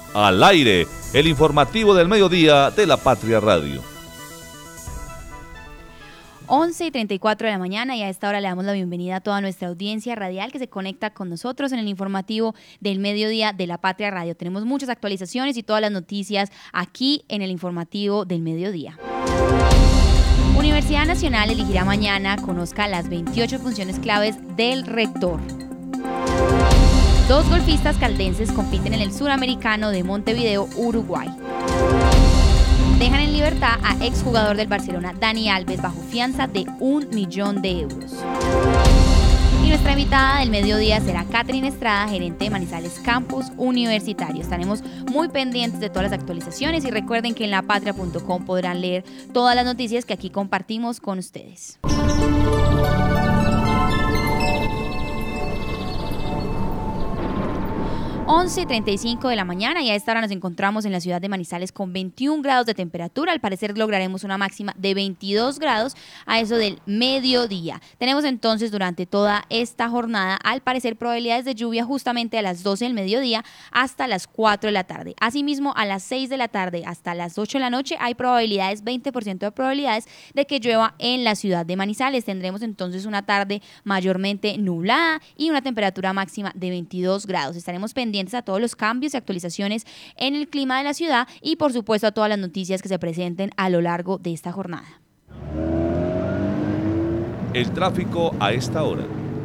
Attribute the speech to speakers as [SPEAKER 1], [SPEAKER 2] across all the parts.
[SPEAKER 1] Al aire, el informativo del mediodía de la Patria Radio.
[SPEAKER 2] 11:34 de la mañana y a esta hora le damos la bienvenida a toda nuestra audiencia radial que se conecta con nosotros en el informativo del mediodía de la Patria Radio. Tenemos muchas actualizaciones y todas las noticias aquí en el informativo del mediodía. Universidad Nacional elegirá mañana, conozca las 28 funciones claves del rector. 2 golfistas caldenses compiten en el Suramericano de Montevideo, Uruguay. Dejan en libertad a exjugador del Barcelona, Dani Alves, bajo fianza de €1.000.000. Y nuestra invitada del mediodía será Catherine Estrada, gerente de Manizales Campus Universitario. Estaremos muy pendientes de todas las actualizaciones y recuerden que en lapatria.com podrán leer todas las noticias que aquí compartimos con ustedes. 11:35 de la mañana y a esta hora nos encontramos en la ciudad de Manizales con 21 grados de temperatura. Al parecer lograremos una máxima de 22 grados a eso del mediodía. Tenemos entonces durante toda esta jornada, al parecer, probabilidades de lluvia justamente a las 12 del mediodía hasta las 4 de la tarde. Asimismo, a las 6 de la tarde hasta las 8 de la noche hay probabilidades, 20% de probabilidades de que llueva en la ciudad de Manizales. Tendremos entonces una tarde mayormente nublada y una temperatura máxima de 22 grados. Estaremos pendientes a todos los cambios y actualizaciones en el clima de la ciudad y por supuesto a todas las noticias que se presenten a lo largo de esta jornada.
[SPEAKER 1] El tráfico a esta hora.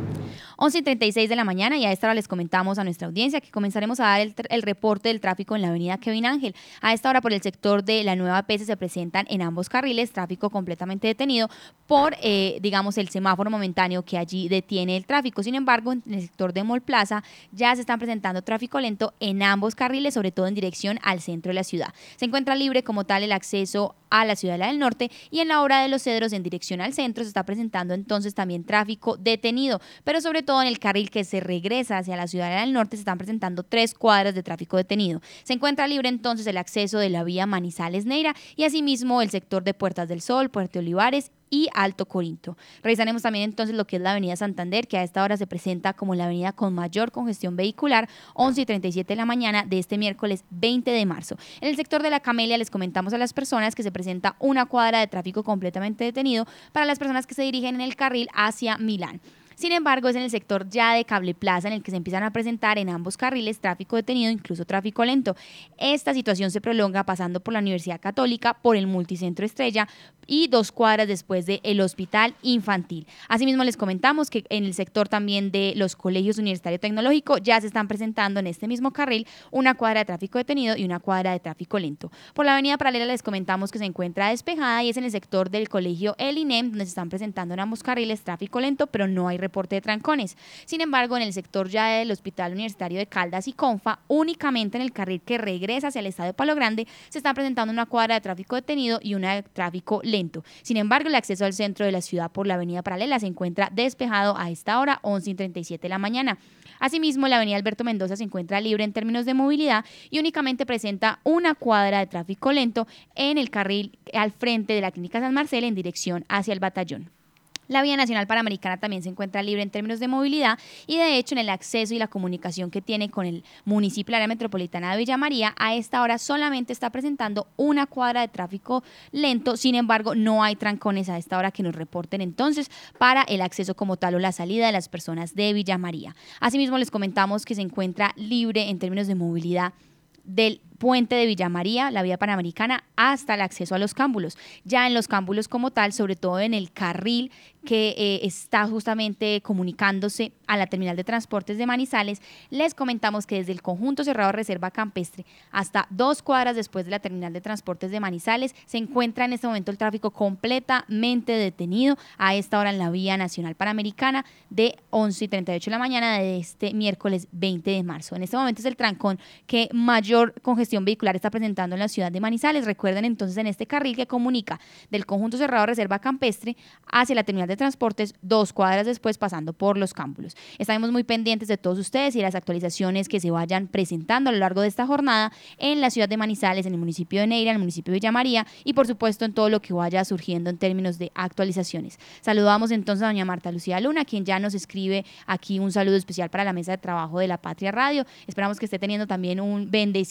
[SPEAKER 2] 11:36 de la mañana y a esta hora les comentamos a nuestra audiencia que comenzaremos a dar el reporte del tráfico en la avenida Kevin Ángel. A esta hora por el sector de la Nueva PS se presentan en ambos carriles tráfico completamente detenido por, el semáforo momentáneo que allí detiene el tráfico. Sin embargo, en el sector de Mall Plaza ya se están presentando tráfico lento en ambos carriles, sobre todo en dirección al centro de la ciudad. Se encuentra libre como tal el acceso a la Ciudadela del Norte y en la Obra de los Cedros en dirección al centro se está presentando entonces también tráfico detenido, pero sobre todo en el carril que se regresa hacia la Ciudadela del Norte se están presentando 3 cuadras de tráfico detenido. Se encuentra libre entonces el acceso de la vía Manizales-Neira y asimismo el sector de Puertas del Sol, Puerto Olivares y Alto Corinto. Revisaremos también entonces lo que es la avenida Santander, que a esta hora se presenta como la avenida con mayor congestión vehicular, 11:37 de la mañana de este miércoles 20 de marzo. En el sector de la Camelia les comentamos a las personas que se presenta una cuadra de tráfico completamente detenido para las personas que se dirigen en el carril hacia Milán. Sin embargo, es en el sector ya de Cable Plaza en el que se empiezan a presentar en ambos carriles tráfico detenido, incluso tráfico lento. Esta situación se prolonga pasando por la Universidad Católica, por el Multicentro Estrella y 2 cuadras después del Hospital Infantil. Asimismo, les comentamos que en el sector también de los colegios Universitario Tecnológico ya se están presentando en este mismo carril una cuadra de tráfico detenido y una cuadra de tráfico lento. Por la avenida paralela les comentamos que se encuentra despejada y es en el sector del colegio El INEM donde se están presentando en ambos carriles tráfico lento, pero no hay reporte de trancones. Sin embargo, en el sector ya del Hospital Universitario de Caldas y Confa, únicamente en el carril que regresa hacia el Estadio Palo Grande, se está presentando una cuadra de tráfico detenido y una de tráfico lento. Sin embargo, el acceso al centro de la ciudad por la avenida paralela se encuentra despejado a esta hora, 11:37 de la mañana. Asimismo, la avenida Alberto Mendoza se encuentra libre en términos de movilidad y únicamente presenta una cuadra de tráfico lento en el carril al frente de la Clínica San Marcelo en dirección hacia el Batallón. La vía nacional panamericana también se encuentra libre en términos de movilidad y de hecho en el acceso y la comunicación que tiene con el municipio del área metropolitana de Villa María, a esta hora solamente está presentando una cuadra de tráfico lento. Sin embargo, no hay trancones a esta hora que nos reporten entonces para el acceso como tal o la salida de las personas de Villa María. Asimismo, les comentamos que se encuentra libre en términos de movilidad del puente de Villa María, la vía panamericana, hasta el acceso a los cámbulos. Ya en los cámbulos como tal, sobre todo en el carril que está justamente comunicándose a la terminal de transportes de Manizales, les comentamos que desde el conjunto cerrado Reserva Campestre hasta 2 cuadras después de la terminal de transportes de Manizales se encuentra en este momento el tráfico completamente detenido a esta hora en la vía nacional panamericana de 11:38 de la mañana de este miércoles 20 de marzo. En este momento es el trancón que mayor congestión vehicular está presentando en la ciudad de Manizales. Recuerden entonces en este carril que comunica del conjunto cerrado Reserva Campestre hacia la terminal de transportes 2 cuadras después pasando por los cámbulos. Estaremos muy pendientes de todos ustedes y las actualizaciones que se vayan presentando a lo largo de esta jornada en la ciudad de Manizales, en el municipio de Neira, en el municipio de Villa María y por supuesto en todo lo que vaya surgiendo en términos de actualizaciones. Saludamos entonces a doña Marta Lucía Luna, quien ya nos escribe aquí un saludo especial para la mesa de trabajo de la Patria Radio. Esperamos que esté teniendo también un bendecido día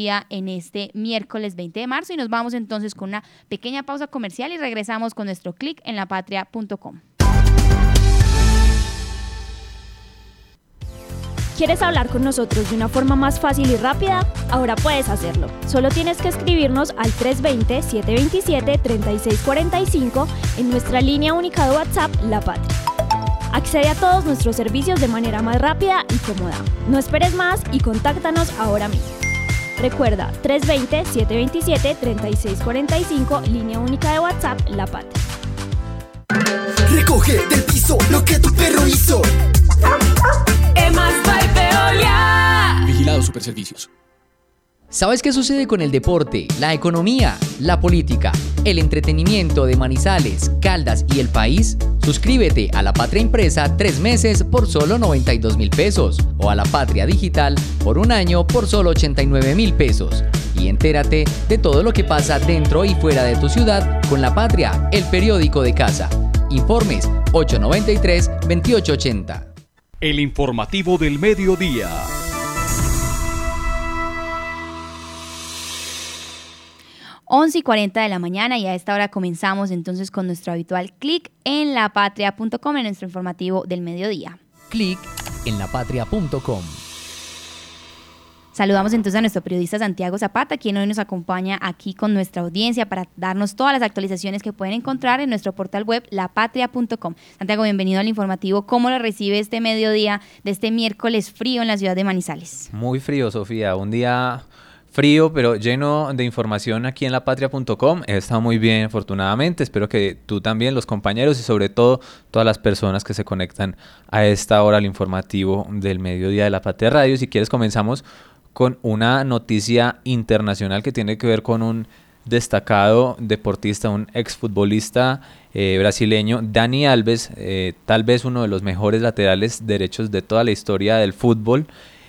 [SPEAKER 2] mediodía en este miércoles 20 de marzo y nos vamos entonces con una pequeña pausa comercial y regresamos con nuestro clic en lapatria.com.
[SPEAKER 3] ¿Quieres hablar con nosotros de una forma más fácil y rápida? Ahora puedes hacerlo. Solo tienes que escribirnos al 320-727-3645 en nuestra línea única de WhatsApp La Patria. Accede a todos nuestros servicios de manera más rápida y cómoda. No esperes más y contáctanos ahora mismo. Recuerda, 320-727-3645, línea única de WhatsApp La Patria.
[SPEAKER 4] Recoge del piso lo que tu perro hizo.
[SPEAKER 5] Vigilado Superservicios. ¿Sabes qué sucede con el deporte, la economía, la política, el entretenimiento de Manizales, Caldas y el país? Suscríbete a La Patria Impresa 3 meses por solo 92.000 pesos o a La Patria Digital por un año por solo 89.000 pesos. Y entérate de todo lo que pasa dentro y fuera de tu ciudad con La Patria, el periódico de casa. Informes 893-2880.
[SPEAKER 1] El informativo del mediodía.
[SPEAKER 2] Once y 40 de la mañana y a esta hora comenzamos entonces con nuestro habitual clic en lapatria.com en nuestro informativo del mediodía.
[SPEAKER 5] Clic en lapatria.com.
[SPEAKER 2] Saludamos entonces a nuestro periodista Santiago Zapata, quien hoy nos acompaña aquí con nuestra audiencia para darnos todas las actualizaciones que pueden encontrar en nuestro portal web lapatria.com. Santiago, bienvenido al informativo. ¿Cómo lo recibe este mediodía de este miércoles frío en la ciudad de Manizales?
[SPEAKER 6] Muy frío, Sofía. Un día frío, pero lleno de información aquí en lapatria.com. He estado muy bien, afortunadamente. Espero que tú también, los compañeros y sobre todo todas las personas que se conectan a esta hora al informativo del mediodía de La Patria Radio. Si quieres, comenzamos con una noticia internacional que tiene que ver con un destacado deportista, un exfutbolista brasileño, Dani Alves, tal vez uno de los mejores laterales derechos de toda la historia del fútbol,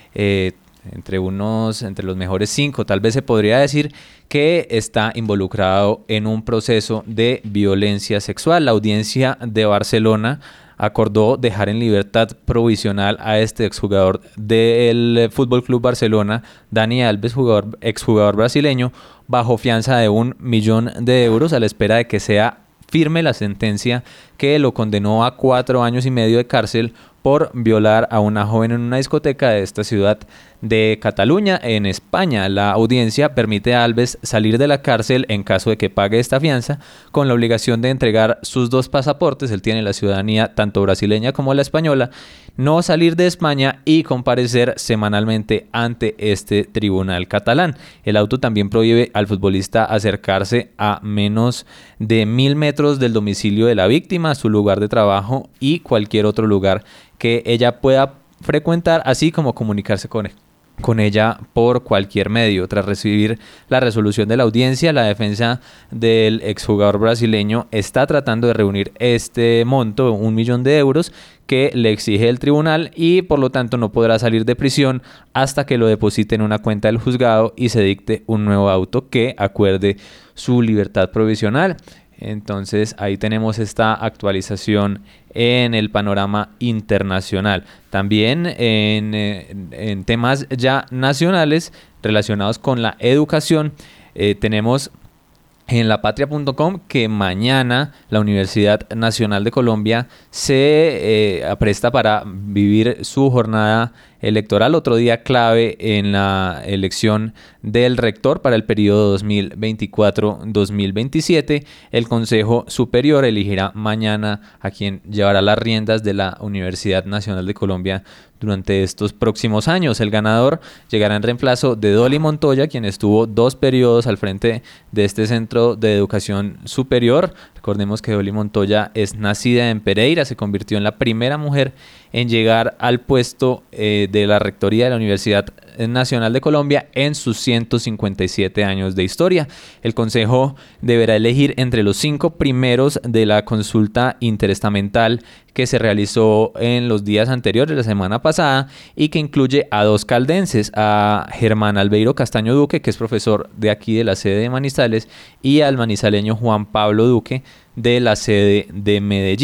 [SPEAKER 6] entre los mejores 5, tal vez se podría decir, que está involucrado en un proceso de violencia sexual. La audiencia de Barcelona acordó dejar en libertad provisional a este exjugador del Fútbol Club Barcelona, Dani Alves, exjugador brasileño, bajo fianza de 1 millón de euros a la espera de que sea firme la sentencia que lo condenó a 4 años y medio de cárcel por violar a una joven en una discoteca de esta ciudad de Cataluña, en España. La audiencia permite a Alves salir de la cárcel en caso de que pague esta fianza, con la obligación de entregar sus 2 pasaportes, él tiene la ciudadanía tanto brasileña como la española, no salir de España y comparecer semanalmente ante este tribunal catalán. El auto también prohíbe al futbolista acercarse a menos de 1.000 metros del domicilio de la víctima, su lugar de trabajo y cualquier otro lugar que ella pueda frecuentar, así como comunicarse con ella por cualquier medio. Tras recibir la resolución de la audiencia, la defensa del exjugador brasileño está tratando de reunir este monto, 1 millón de euros, que le exige el tribunal y por lo tanto no podrá salir de prisión hasta que lo deposite en una cuenta del juzgado y se dicte un nuevo auto que acuerde su libertad provisional. Entonces ahí tenemos esta actualización en el panorama internacional. También en temas ya nacionales relacionados con la educación, tenemos en lapatria.com que mañana la Universidad Nacional de Colombia se apresta para vivir su jornada electoral, otro día clave en la elección del rector para el periodo 2024-2027. El Consejo Superior elegirá mañana a quien llevará las riendas de la Universidad Nacional de Colombia durante estos próximos años. El ganador llegará en reemplazo de Dolly Montoya, quien estuvo 2 periodos al frente de este centro de educación superior. Recordemos que Dolly Montoya es nacida en Pereira, se convirtió en la primera mujer en llegar al puesto de la rectoría de la Universidad Nacional de Colombia en sus 157 años de historia. El Consejo deberá elegir entre los 5 primeros de la consulta interestamental que se realizó en los días anteriores, la semana pasada, y que incluye a 2 caldenses, a Germán Albeiro Castaño Duque, que es profesor de aquí de la sede de Manizales, y al manizaleño Juan Pablo Duque, de la sede de Medellín.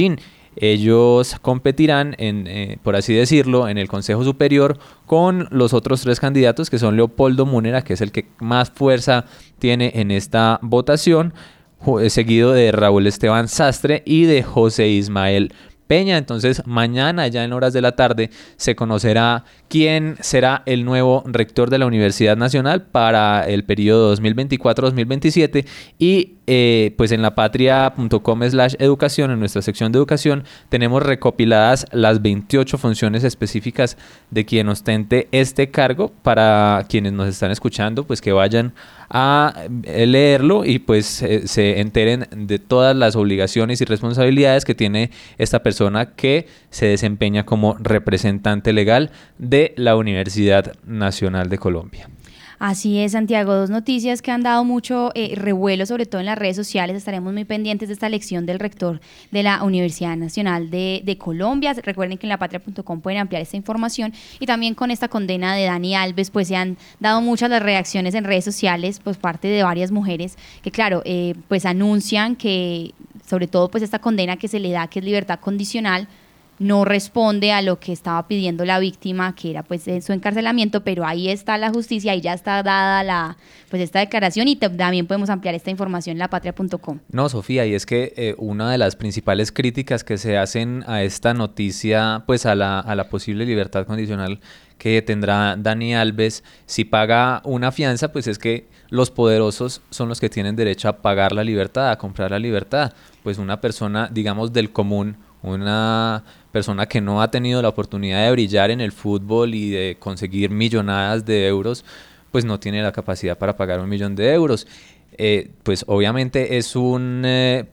[SPEAKER 6] Ellos competirán, por así decirlo, en el Consejo Superior con los otros 3 candidatos, que son Leopoldo Múnera, que es el que más fuerza tiene en esta votación, seguido de Raúl Esteban Sastre y de José Ismael Peña. Entonces mañana ya en horas de la tarde se conocerá quién será el nuevo rector de la Universidad Nacional para el periodo 2024-2027 y pues en lapatria.com/educación, en nuestra sección de educación, tenemos recopiladas las 28 funciones específicas de quien ostente este cargo para quienes nos están escuchando, pues que vayan a leerlo y pues se enteren de todas las obligaciones y responsabilidades que tiene esta persona que se desempeña como representante legal de la Universidad Nacional de Colombia.
[SPEAKER 2] Así es, Santiago, 2 noticias que han dado mucho revuelo, sobre todo en las redes sociales. Estaremos muy pendientes de esta elección del rector de la Universidad Nacional de Colombia. Recuerden que en lapatria.com pueden ampliar esta información, y también con esta condena de Dani Alves, pues se han dado muchas las reacciones en redes sociales por parte de varias mujeres que, claro, pues anuncian que, sobre todo, pues esta condena que se le da, que es libertad condicional, no responde a lo que estaba pidiendo la víctima, que era pues su encarcelamiento, pero ahí está la justicia, ahí ya está dada pues esta declaración, y también podemos ampliar esta información en lapatria.com.
[SPEAKER 6] No, Sofía, y es que una de las principales críticas que se hacen a esta noticia, pues a la posible libertad condicional que tendrá Dani Alves si paga una fianza, pues es que los poderosos son los que tienen derecho a pagar la libertad, a comprar la libertad. Pues una persona, digamos, del común, una persona que no ha tenido la oportunidad de brillar en el fútbol y de conseguir millonadas de euros, pues no tiene la capacidad para pagar 1 millón de euros. Pues obviamente es un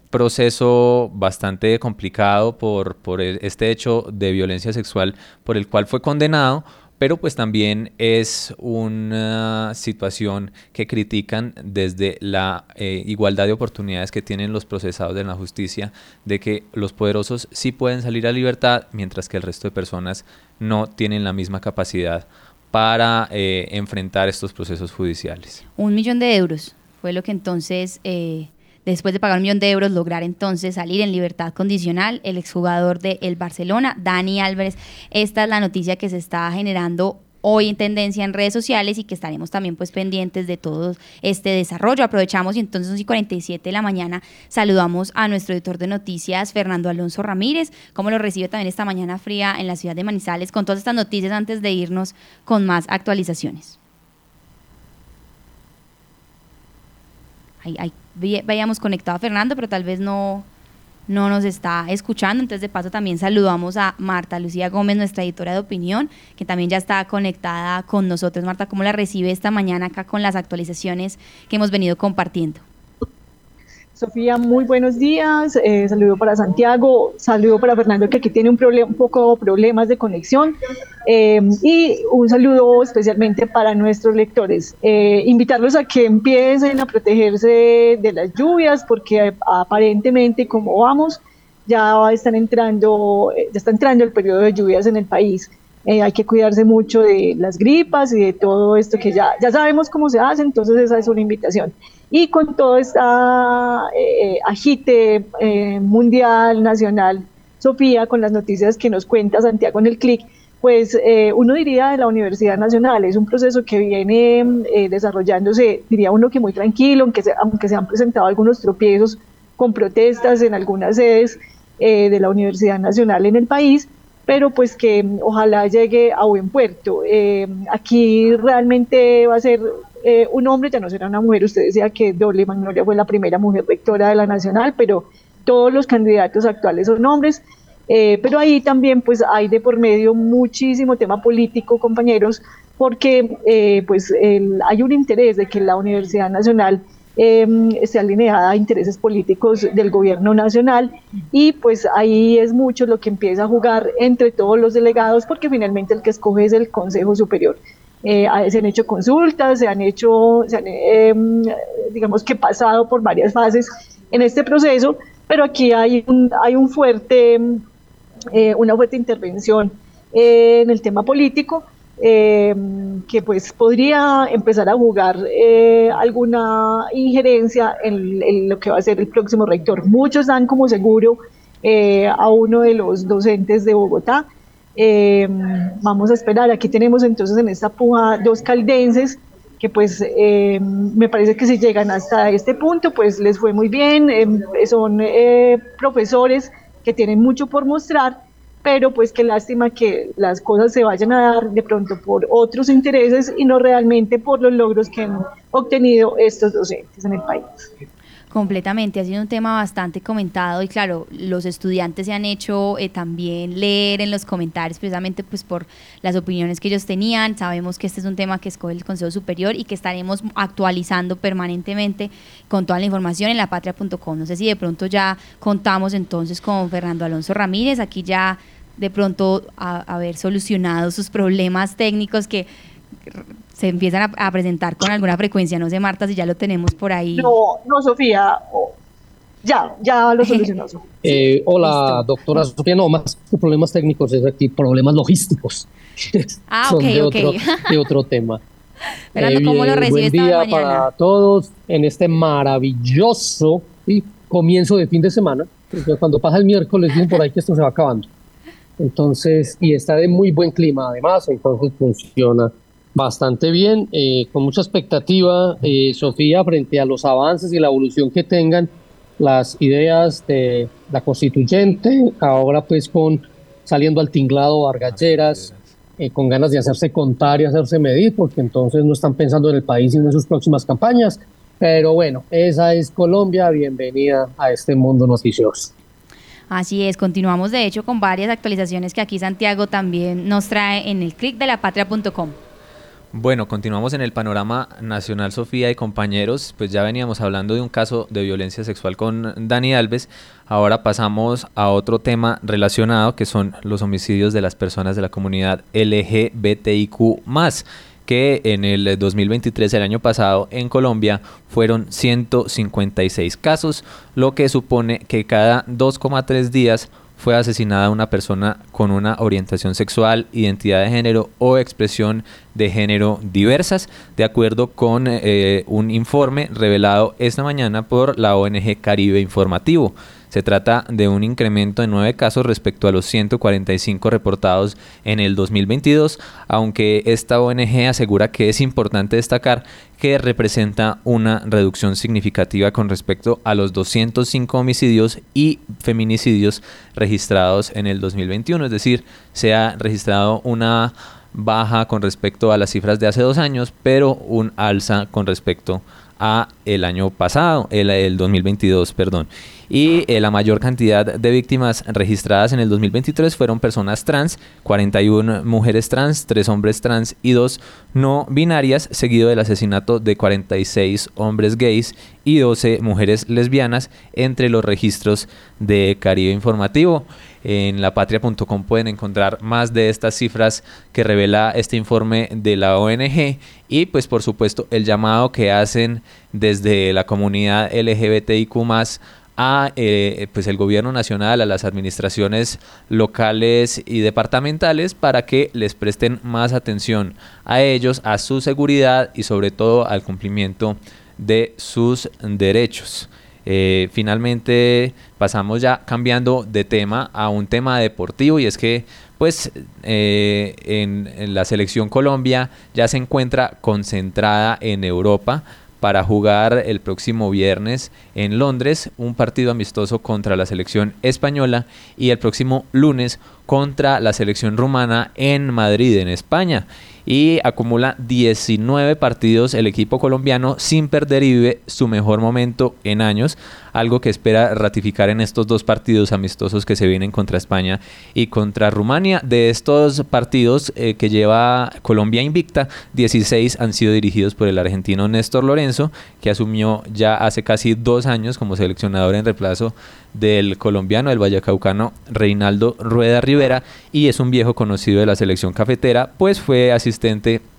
[SPEAKER 6] proceso bastante complicado por este hecho de violencia sexual por el cual fue condenado, pero pues también es una situación que critican desde la igualdad de oportunidades que tienen los procesados de la justicia, de que los poderosos sí pueden salir a libertad, mientras que el resto de personas no tienen la misma capacidad para enfrentar estos procesos judiciales.
[SPEAKER 2] 1 millón de euros fue lo que entonces, después de pagar 1 millón de euros, lograr entonces salir en libertad condicional el exjugador del Barcelona, Dani Alves. Esta es la noticia que se está generando hoy en tendencia en redes sociales, y que estaremos también pues pendientes de todo este desarrollo. Aprovechamos y entonces 11:47 de la mañana saludamos a nuestro editor de noticias, Fernando Alonso Ramírez. ¿Cómo lo recibe también esta mañana fría en la ciudad de Manizales con todas estas noticias, antes de irnos con más actualizaciones? Ahí vayamos conectado a Fernando, pero tal vez no nos está escuchando. Entonces, de paso, también saludamos a Marta Lucía Gómez, nuestra editora de opinión, que también ya está conectada con nosotros. Marta, ¿cómo la recibe esta mañana acá con las actualizaciones que hemos venido compartiendo?
[SPEAKER 7] Sofía, muy buenos días. Saludo para Santiago, saludo para Fernando, que aquí tiene un poco problemas de conexión, y un saludo especialmente para nuestros lectores. Invitarlos a que empiecen a protegerse de las lluvias, porque aparentemente, como vamos, ya está entrando el periodo de lluvias en el país. Hay que cuidarse mucho de las gripas y de todo esto que ya sabemos cómo se hace, entonces esa es una invitación. Y con todo este agite mundial, nacional, Sofía, con las noticias que nos cuenta Santiago en el Clic, pues uno diría de la Universidad Nacional, es un proceso que viene desarrollándose, diría uno que muy tranquilo, aunque se han presentado algunos tropiezos con protestas en algunas sedes de la Universidad Nacional en el país, pero pues que ojalá llegue a buen puerto. Aquí realmente va a ser un hombre, ya no será una mujer. Usted decía que Doble Magnolia fue la primera mujer rectora de la Nacional, pero todos los candidatos actuales son hombres, pero ahí también pues hay de por medio muchísimo tema político, compañeros, porque pues hay un interés de que la Universidad Nacional esté alineada a intereses políticos del gobierno nacional, y pues ahí es mucho lo que empieza a jugar entre todos los delegados, porque finalmente el que escoge es el Consejo Superior. Se han hecho consultas, digamos que pasado por varias fases en este proceso, pero aquí hay una fuerte intervención en el tema político, que pues podría empezar a jugar alguna injerencia en lo que va a ser el próximo rector. Muchos dan como seguro a uno de los docentes de Bogotá. Vamos a esperar, aquí tenemos entonces en esta puja 2 caldenses que pues me parece que si llegan hasta este punto pues les fue muy bien, son profesores que tienen mucho por mostrar, pero pues qué lástima que las cosas se vayan a dar de pronto por otros intereses y no realmente por los logros que han obtenido estos docentes en el país.
[SPEAKER 2] Completamente, ha sido un tema bastante comentado y claro, los estudiantes se han hecho también leer en los comentarios precisamente pues por las opiniones que ellos tenían. Sabemos que este es un tema que escoge el Consejo Superior y que estaremos actualizando permanentemente con toda la información en lapatria.com. No sé si de pronto ya contamos entonces con Fernando Alonso Ramírez, aquí ya de pronto haber solucionado sus problemas técnicos que se empiezan a presentar con alguna frecuencia. No sé, Marta, si ya lo tenemos por ahí.
[SPEAKER 7] No, Sofía, ya lo solucionó.
[SPEAKER 8] Hola,
[SPEAKER 2] Listo.
[SPEAKER 8] doctora Sofía, no, más que problemas técnicos, es aquí problemas logísticos. Son de otro tema.
[SPEAKER 2] Fernando, ¿cómo lo recibe
[SPEAKER 8] buen
[SPEAKER 2] esta
[SPEAKER 8] día
[SPEAKER 2] mañana?
[SPEAKER 8] para todos en este maravilloso comienzo de fin de semana. Porque cuando pasa el miércoles, dicen por ahí que esto se va acabando. Entonces, y está de muy buen clima además, entonces funciona bastante bien, con mucha expectativa, Sofía, frente a los avances y la evolución que tengan las ideas de la constituyente, ahora pues saliendo al tinglado Vargas Lleras, con ganas de hacerse contar y hacerse medir, porque entonces no están pensando en el país sino en sus próximas campañas, pero bueno, esa es Colombia, bienvenida a este mundo noticioso.
[SPEAKER 2] Así es, continuamos de hecho con varias actualizaciones que aquí Santiago también nos trae en el clic de lapatria.com.
[SPEAKER 6] Bueno, continuamos en el panorama nacional, Sofía y compañeros, pues ya veníamos hablando de un caso de violencia sexual con Dani Alves, ahora pasamos a otro tema relacionado que son los homicidios de las personas de la comunidad LGBTIQ+, que en el 2023, el año pasado, en Colombia fueron 156 casos, lo que supone que cada 2,3 días fue asesinada una persona con una orientación sexual, identidad de género o expresión de género diversas, de acuerdo con un informe revelado esta mañana por la ONG Caribe Informativo. Se trata de un incremento de 9 casos respecto a los 145 reportados en el 2022, aunque esta ONG asegura que es importante destacar que representa una reducción significativa con respecto a los 205 homicidios y feminicidios registrados en el 2021, es decir, se ha registrado una baja con respecto a las cifras de hace 2 años, pero un alza con respecto a el año pasado, el 2022, perdón. Y la mayor cantidad de víctimas registradas en el 2023 fueron personas trans, 41 mujeres trans, 3 hombres trans y 2 no binarias, seguido del asesinato de 46 hombres gays y 12 mujeres lesbianas entre los registros de Caribe Informativo. En lapatria.com pueden encontrar más de estas cifras que revela este informe de la ONG y pues por supuesto el llamado que hacen desde la comunidad LGBTIQ+, a pues el gobierno nacional, a las administraciones locales y departamentales para que les presten más atención a ellos, a su seguridad y sobre todo al cumplimiento de sus derechos. Finalmente pasamos ya cambiando de tema a un tema deportivo y es que pues en la selección Colombia ya se encuentra concentrada en Europa para jugar el próximo viernes en Londres un partido amistoso contra la selección española y el próximo lunes contra la selección rumana en Madrid, en España. Y acumula 19 partidos el equipo colombiano sin perder y vive su mejor momento en años, algo que espera ratificar en estos 2 partidos amistosos que se vienen contra España y contra Rumania. De estos partidos que lleva Colombia invicta, 16 han sido dirigidos por el argentino Néstor Lorenzo, que asumió ya hace casi 2 años como seleccionador en reemplazo del colombiano, el vallecaucano Reinaldo Rueda Rivera, y es un viejo conocido de la selección cafetera, pues fue asistente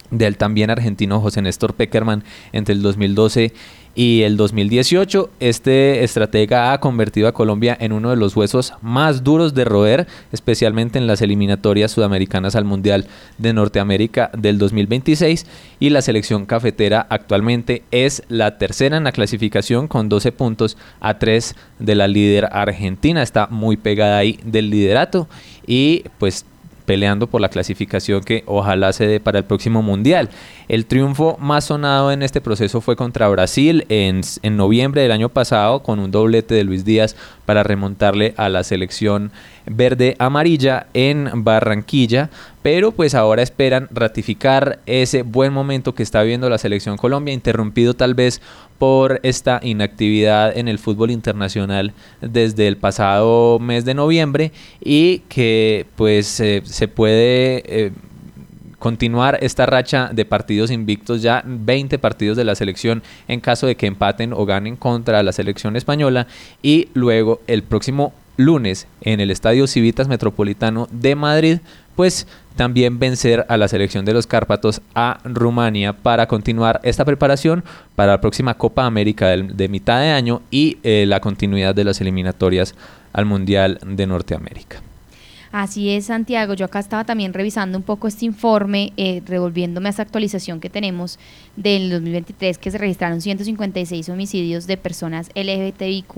[SPEAKER 6] del también argentino José Néstor Pekerman entre el 2012 y el 2018. Este estratega ha convertido a Colombia en uno de los huesos más duros de roer, especialmente en las eliminatorias sudamericanas al Mundial de Norteamérica del 2026, y la selección cafetera actualmente es la tercera en la clasificación con 12 puntos a 3 de la líder Argentina. Está muy pegada ahí del liderato y pues peleando por la clasificación que ojalá se dé para el próximo Mundial. El triunfo más sonado en este proceso fue contra Brasil en noviembre del año pasado, con un doblete de Luis Díaz para remontarle a la selección verde amarilla en Barranquilla, pero pues ahora esperan ratificar ese buen momento que está viviendo la selección Colombia, interrumpido tal vez por esta inactividad en el fútbol internacional desde el pasado mes de noviembre, y que pues se puede continuar esta racha de partidos invictos, ya 20 partidos de la selección en caso de que empaten o ganen contra la selección española, y luego el próximo lunes en el Estadio Civitas Metropolitano de Madrid, pues también vencer a la selección de los Cárpatos a Rumania para continuar esta preparación para la próxima Copa América de mitad de año y la continuidad de las eliminatorias al Mundial de Norteamérica.
[SPEAKER 2] Así es, Santiago. Yo acá estaba también revisando un poco este informe, revolviéndome a esta actualización que tenemos del 2023, que se registraron 156 homicidios de personas LGBTIQ+,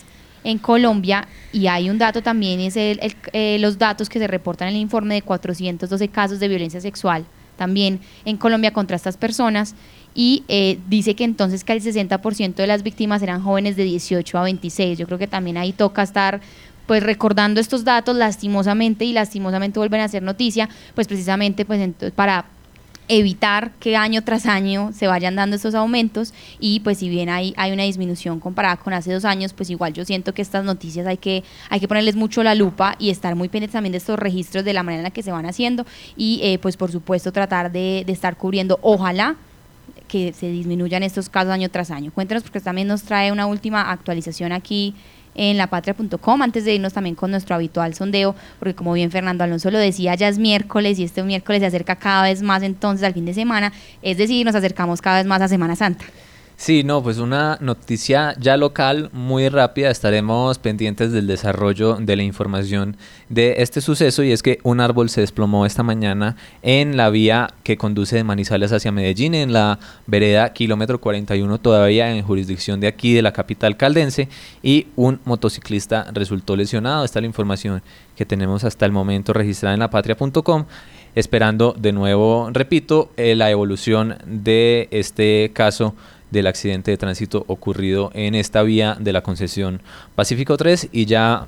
[SPEAKER 2] en Colombia, y hay un dato también, es los datos que se reportan en el informe de 412 casos de violencia sexual también en Colombia contra estas personas, y dice que entonces que el 60% de las víctimas eran jóvenes de 18 a 26. Yo creo que también ahí toca estar pues recordando estos datos lastimosamente vuelven a ser noticia, pues precisamente pues para evitar que año tras año se vayan dando estos aumentos, y pues si bien hay una disminución comparada con hace 2 años, pues igual yo siento que estas noticias hay que ponerles mucho la lupa y estar muy pendientes también de estos registros, de la manera en la que se van haciendo, y pues por supuesto tratar de estar cubriendo, ojalá que se disminuyan estos casos año tras año. Cuéntanos, porque también nos trae una última actualización aquí en lapatria.com, antes de irnos también con nuestro habitual sondeo, porque como bien Fernando Alonso lo decía, ya es miércoles y este miércoles se acerca cada vez más entonces al fin de semana, es decir, nos acercamos cada vez más a Semana Santa.
[SPEAKER 6] Sí, no, pues una noticia ya local muy rápida. Estaremos pendientes del desarrollo de la información de este suceso, y es que un árbol se desplomó esta mañana en la vía que conduce de Manizales hacia Medellín, en la vereda kilómetro 41, todavía en jurisdicción de aquí, de la capital caldense, y un motociclista resultó lesionado. Esta es la información que tenemos hasta el momento registrada en lapatria.com, esperando de nuevo, repito, la evolución de este caso del accidente de tránsito ocurrido en esta vía de la concesión Pacífico 3. Y ya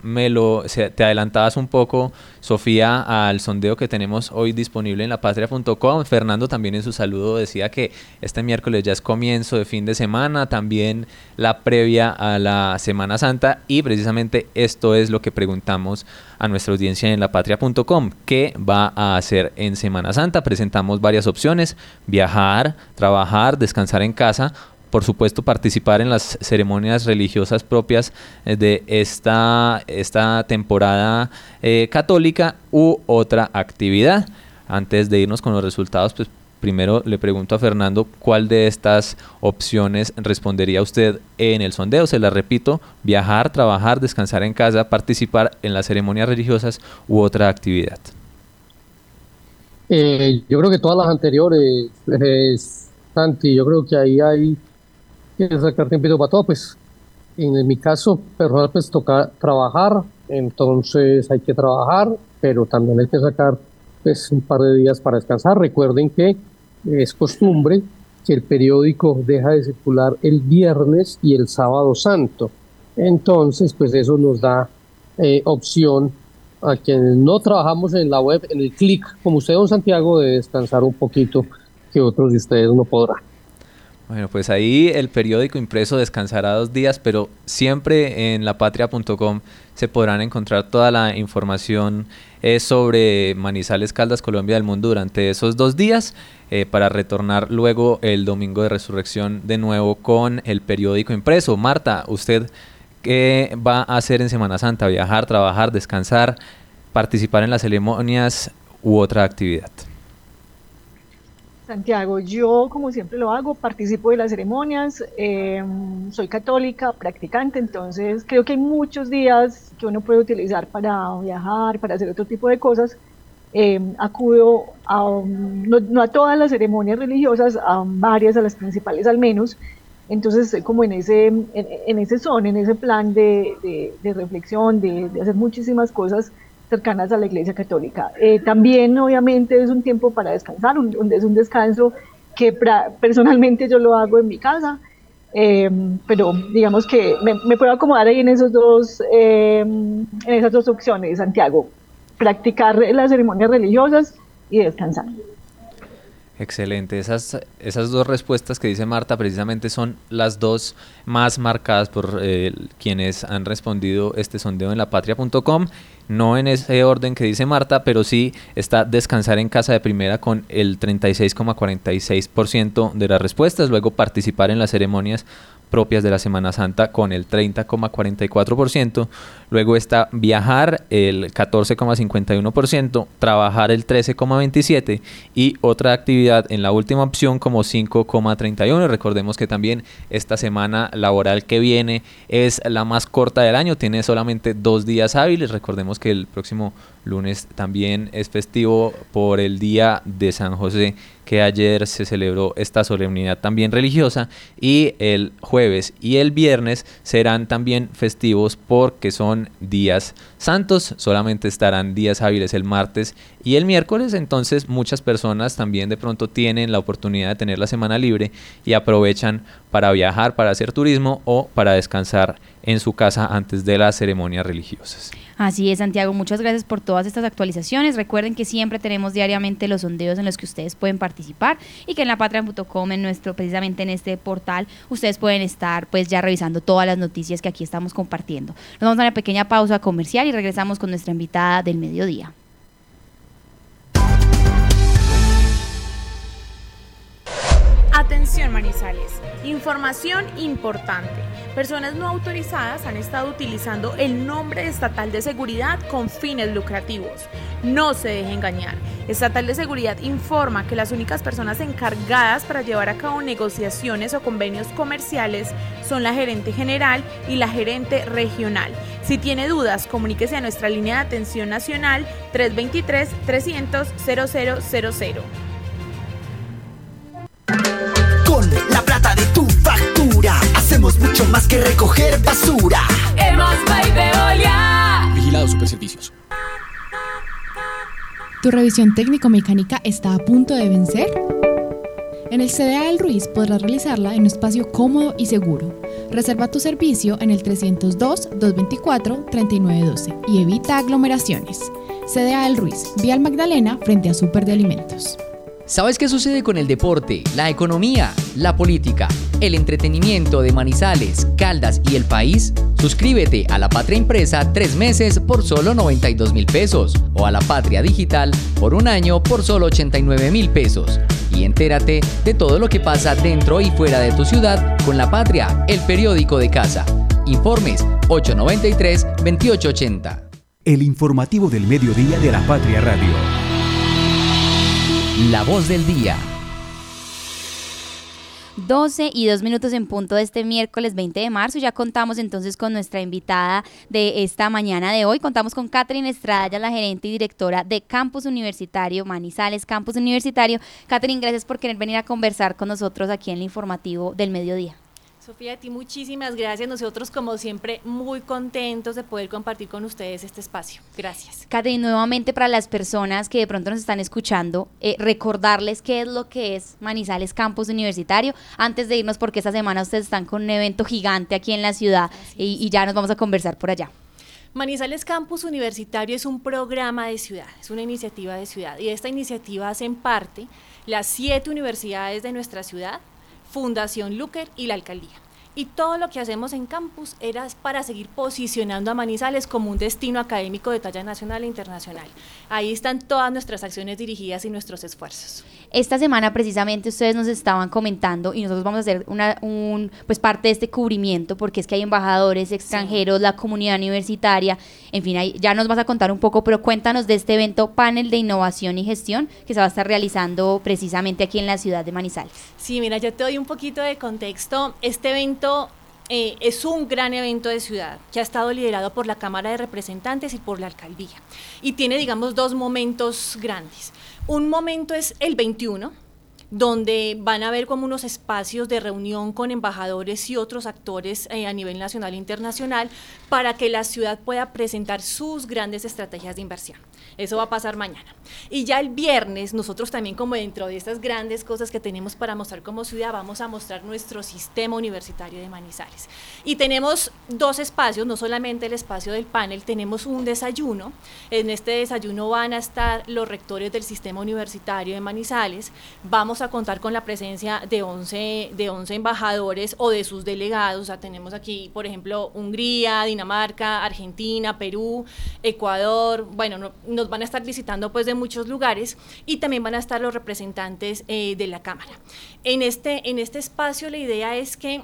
[SPEAKER 6] te adelantabas un poco, Sofía, al sondeo que tenemos hoy disponible en lapatria.com. Fernando también en su saludo decía que este miércoles ya es comienzo de fin de semana, también la previa a la Semana Santa, y precisamente esto es lo que preguntamos a nuestra audiencia en lapatria.com. ¿Qué va a hacer en Semana Santa? Presentamos varias opciones: viajar, trabajar, descansar en casa, por supuesto participar en las ceremonias religiosas propias de esta temporada católica, u otra actividad. Antes de irnos con los resultados, pues primero le pregunto a Fernando cuál de estas opciones respondería usted en el sondeo. Se la repito: viajar, trabajar, descansar en casa, participar en las ceremonias religiosas u otra actividad.
[SPEAKER 8] Yo creo que todas las anteriores, Santi, yo creo que ahí hay que sacar tiempo para todo. Pues en mi caso personal, pues toca trabajar, entonces hay que trabajar, pero también hay que sacar pues un par de días para descansar. Recuerden que es costumbre que el periódico deja de circular el viernes y el sábado santo, entonces pues eso nos da opción a quienes no trabajamos en la web, en el clic, como usted, don Santiago, de descansar un poquito, que otros de ustedes no podrán.
[SPEAKER 6] Bueno, pues ahí el periódico impreso descansará 2 días, pero siempre en lapatria.com se podrán encontrar toda la información sobre Manizales, Caldas, Colombia, del mundo durante esos 2 días, para retornar luego el domingo de resurrección de nuevo con el periódico impreso. Marta, ¿usted qué va a hacer en Semana Santa? ¿Viajar, trabajar, descansar, participar en las ceremonias u otra actividad?
[SPEAKER 7] Santiago, yo como siempre lo hago, participo de las ceremonias, soy católica, practicante, entonces creo que hay muchos días que uno puede utilizar para viajar, para hacer otro tipo de cosas. Acudo no a todas las ceremonias religiosas, a varias, a las principales al menos, entonces estoy como en ese plan de reflexión, de hacer muchísimas cosas cercanas a la Iglesia Católica. También obviamente es un tiempo para descansar, es un descanso que personalmente yo lo hago en mi casa, pero digamos que me puedo acomodar ahí en esas dos opciones, Santiago, practicar las ceremonias religiosas y descansar.
[SPEAKER 6] Excelente, esas dos respuestas que dice Marta precisamente son las dos más marcadas por quienes han respondido este sondeo en lapatria.com, no en ese orden que dice Marta, pero sí está descansar en casa de primera con el 36,46% de las respuestas, luego participar en las ceremonias propias de la Semana Santa con el 30,44%, luego está viajar el 14,51%, trabajar el 13,27% y otra actividad en la última opción como 5,31%. Recordemos que también esta semana laboral que viene es la más corta del año, tiene solamente 2 días hábiles. Recordemos que el próximo lunes también es festivo por el Día de San José, que ayer se celebró esta solemnidad también religiosa, y el jueves y el viernes serán también festivos porque son días santos, solamente estarán días hábiles el martes y el miércoles, entonces muchas personas también de pronto tienen la oportunidad de tener la semana libre y aprovechan para viajar, para hacer turismo o para descansar en su casa antes de las ceremonias religiosas.
[SPEAKER 2] Así es, Santiago, muchas gracias por todas estas actualizaciones. Recuerden que siempre tenemos diariamente los sondeos en los que ustedes pueden participar y que en lapatria.com, precisamente en este portal, ustedes pueden estar pues ya revisando todas las noticias que aquí estamos compartiendo. Nos vamos a una pequeña pausa comercial y regresamos con nuestra invitada del mediodía.
[SPEAKER 9] Atención Manizales, información importante. Personas no autorizadas han estado utilizando el nombre estatal de seguridad con fines lucrativos. No se deje engañar. Estatal de Seguridad informa que las únicas personas encargadas para llevar a cabo negociaciones o convenios comerciales son la gerente general y la gerente regional. Si tiene dudas, comuníquese a nuestra línea de atención nacional 323-300-0000.
[SPEAKER 4] Con la plata de tu factura hacemos mucho más que recoger basura.
[SPEAKER 10] Vigilado Superservicios.
[SPEAKER 11] ¿Tu revisión técnico-mecánica está a punto de vencer? En el CDA El Ruiz podrás realizarla en un espacio cómodo y seguro. Reserva tu servicio en el 302-224-3912 y evita aglomeraciones. CDA El Ruiz, Vía El Magdalena, frente a Super de Alimentos.
[SPEAKER 5] ¿Sabes qué sucede con el deporte, la economía, la política, el entretenimiento de Manizales, Caldas y el país? Suscríbete a La Patria Impresa 3 meses por solo 92,000 pesos o a La Patria Digital por un año por solo 89,000 pesos. Y entérate de todo lo que pasa dentro y fuera de tu ciudad con La Patria, el periódico de casa. Informes 893-2880.
[SPEAKER 12] El informativo del mediodía de La Patria Radio.
[SPEAKER 5] La voz del día.
[SPEAKER 2] 12:02 en punto de este miércoles 20 de marzo. Ya contamos entonces con nuestra invitada de esta mañana de hoy. Contamos con Catherine Estrada, ella es la gerente y directora de Campus Universitario Manizales, Campus Universitario. Catherine, gracias por querer venir a conversar con nosotros aquí en el informativo del mediodía.
[SPEAKER 13] Sofía, a ti muchísimas gracias. Nosotros, como siempre, muy contentos de poder compartir con ustedes este espacio. Gracias.
[SPEAKER 2] Catherine, nuevamente para las personas que de pronto nos están escuchando, recordarles qué es lo que es Manizales Campus Universitario, antes de irnos, porque esta semana ustedes están con un evento gigante aquí en la ciudad y ya nos vamos a conversar por allá.
[SPEAKER 13] Manizales Campus Universitario es un programa de ciudad, es una iniciativa de ciudad, y de esta iniciativa hacen parte las 7 universidades de nuestra ciudad, Fundación Luker y la Alcaldía. Y todo lo que hacemos en campus era para seguir posicionando a Manizales como un destino académico de talla nacional e internacional. Ahí están todas nuestras acciones dirigidas y nuestros esfuerzos.
[SPEAKER 2] Esta semana precisamente ustedes nos estaban comentando y nosotros vamos a hacer pues parte de este cubrimiento, porque es que hay embajadores extranjeros, la comunidad universitaria, en fin, ya nos vas a contar un poco, pero cuéntanos de este evento Panel de Innovación y Gestión que se va a estar realizando precisamente aquí en la ciudad de Manizales.
[SPEAKER 13] Sí, mira, yo te doy un poquito de contexto. Este evento es un gran evento de ciudad que ha estado liderado por la Cámara de Representantes y por la Alcaldía, y tiene, digamos, dos momentos grandes. Un momento es el 21, donde van a haber como unos espacios de reunión con embajadores y otros actores a nivel nacional e internacional para que la ciudad pueda presentar sus grandes estrategias de inversión. Eso va a pasar mañana. Y ya el viernes, nosotros también, como dentro de estas grandes cosas que tenemos para mostrar como ciudad, vamos a mostrar nuestro sistema universitario de Manizales. Y tenemos dos espacios, no solamente el espacio del panel, tenemos un desayuno. En este desayuno van a estar los rectores del sistema universitario de Manizales. Vamos a contar con la presencia de 11 embajadores o de sus delegados. O sea, tenemos aquí, por ejemplo, Hungría, Dinamarca, Argentina, Perú, Ecuador. Bueno, nos van a estar visitando pues de muchos lugares, y también van a estar los representantes de la Cámara. En este espacio la idea es que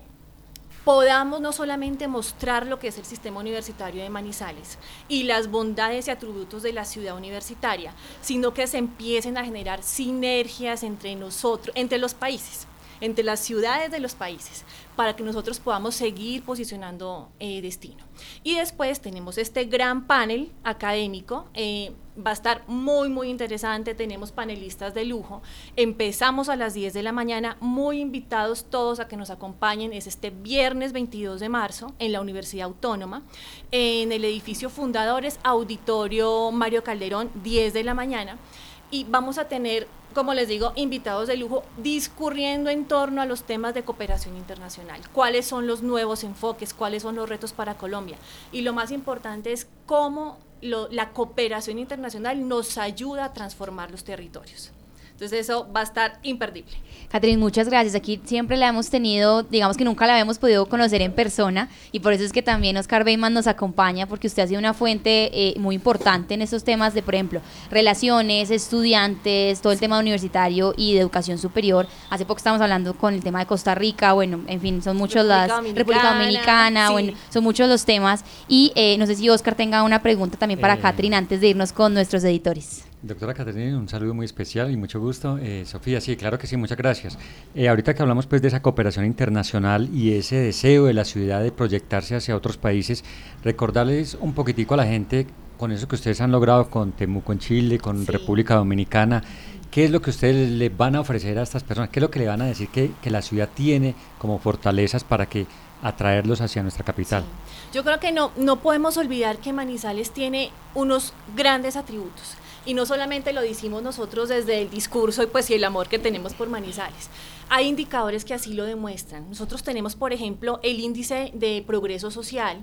[SPEAKER 13] podamos no solamente mostrar lo que es el sistema universitario de Manizales y las bondades y atributos de la ciudad universitaria, sino que se empiecen a generar sinergias entre nosotros, entre los países, entre las ciudades de los países, para que nosotros podamos seguir posicionando destino. Y después tenemos este gran panel académico, va a estar muy muy interesante, tenemos panelistas de lujo, empezamos a las 10 de la mañana, muy invitados todos a que nos acompañen, es este viernes 22 de marzo en la Universidad Autónoma, en el edificio Fundadores, Auditorio Mario Calderón, 10 de la mañana, y vamos a tener, como les digo, invitados de lujo discurriendo en torno a los temas de cooperación internacional, cuáles son los nuevos enfoques, cuáles son los retos para Colombia, y lo más importante es cómo la cooperación internacional nos ayuda a transformar los territorios. Entonces eso va a estar imperdible.
[SPEAKER 2] Catherine, muchas gracias. Aquí siempre la hemos tenido, digamos que nunca la habíamos podido conocer en persona, y por eso es que también Oscar Beyman nos acompaña, porque usted ha sido una fuente muy importante en estos temas de, por ejemplo, relaciones, estudiantes, todo el tema universitario y de educación superior. Hace poco estábamos hablando con el tema de Costa Rica, bueno, en fin, son muchos República Dominicana, sí. Bueno, son muchos los temas, y no sé si Oscar tenga una pregunta también para Catherine antes de irnos con nuestros editores.
[SPEAKER 10] Doctora Catherine, un saludo muy especial y mucho gusto. Sofía, sí, claro que sí, muchas gracias. Ahorita que hablamos pues de esa cooperación internacional y ese deseo de la ciudad de proyectarse hacia otros países, recordarles un poquitico a la gente con eso que ustedes han logrado con Temuco en Chile, con República Dominicana, ¿qué es lo que ustedes le van a ofrecer a estas personas? ¿Qué es lo que le van a decir que la ciudad tiene como fortalezas para que atraerlos hacia nuestra capital?
[SPEAKER 13] Sí. Yo creo que no podemos olvidar que Manizales tiene unos grandes atributos. Y no solamente lo decimos nosotros desde el discurso y pues y el amor que tenemos por Manizales. Hay indicadores que así lo demuestran. Nosotros tenemos, por ejemplo, el índice de progreso social,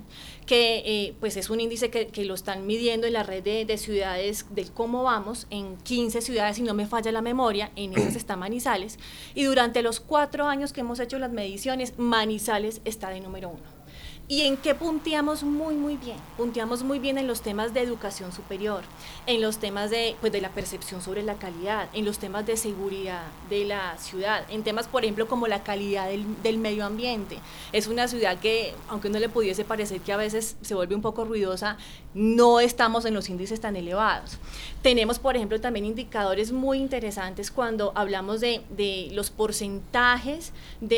[SPEAKER 13] que pues es un índice que lo están midiendo en la red de ciudades del cómo vamos, en 15 ciudades, si no me falla la memoria, en esas está Manizales. Y durante los 4 años que hemos hecho las mediciones, Manizales está de número 1. ¿Y en qué punteamos muy bien? Punteamos muy bien en los temas de educación superior, en los temas de la percepción sobre la calidad, en los temas de seguridad de la ciudad, en temas, por ejemplo, como la calidad del medio ambiente. Es una ciudad que, aunque no le pudiese parecer que a veces se vuelve un poco ruidosa, no estamos en los índices tan elevados. Tenemos, por ejemplo, también indicadores muy interesantes cuando hablamos de los porcentajes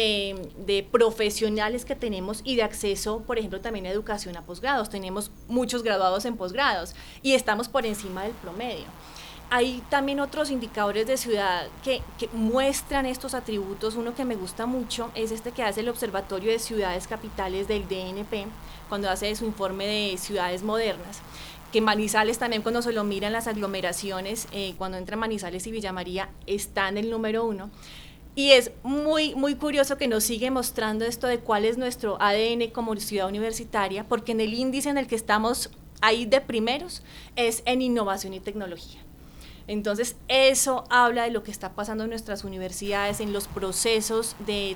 [SPEAKER 13] de profesionales que tenemos y de acceso, por ejemplo, también a educación a posgrados. Tenemos muchos graduados en posgrados y estamos por encima del promedio. Hay también otros indicadores de ciudad que muestran estos atributos. Uno que me gusta mucho es este que hace el Observatorio de Ciudades Capitales del DNP, cuando hace su informe de ciudades modernas, que Manizales también, cuando se lo miran las aglomeraciones, cuando entra Manizales y Villa María, está en el número 1. Y es muy curioso que nos sigue mostrando esto de cuál es nuestro ADN como ciudad universitaria, porque en el índice en el que estamos ahí de primeros es en innovación y tecnología. Entonces eso habla de lo que está pasando en nuestras universidades, en los procesos de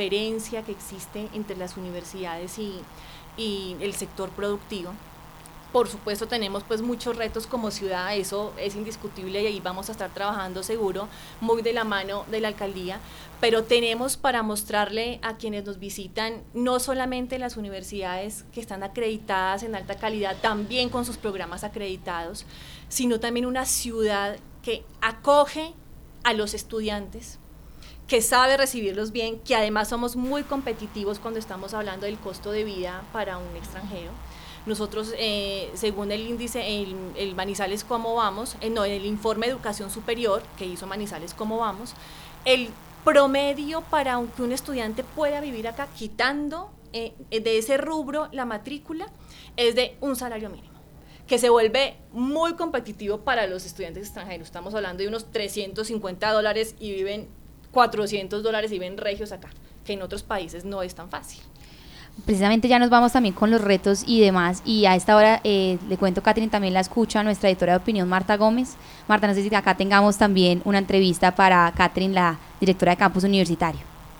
[SPEAKER 13] transferencia que existe entre las universidades y el sector productivo. Por supuesto tenemos pues muchos retos como ciudad, eso es indiscutible y ahí vamos a estar trabajando seguro, muy de la mano de la alcaldía, pero tenemos para mostrarle a quienes nos visitan no solamente las universidades que están acreditadas en alta calidad, también con sus programas acreditados, sino también una ciudad que acoge a los estudiantes, que sabe recibirlos bien, que además somos muy competitivos cuando estamos hablando del costo de vida para un extranjero. Nosotros, según el índice, el Manizales Cómo Vamos, en el informe de educación superior que hizo Manizales Cómo Vamos, el promedio para que un estudiante pueda vivir acá, quitando de ese rubro la matrícula, es de un salario mínimo, que se vuelve muy competitivo para los estudiantes extranjeros. Estamos hablando de unos $350 y viven $400 y viven regios acá, que en otros países no es tan fácil.
[SPEAKER 2] Precisamente ya nos vamos también con los retos y demás, y a esta hora le cuento, Catherine, también la escucha nuestra editora de opinión, Marta Gómez. Marta, no sé si acá tengamos también una entrevista para Catherine, la directora de Campus Universitario.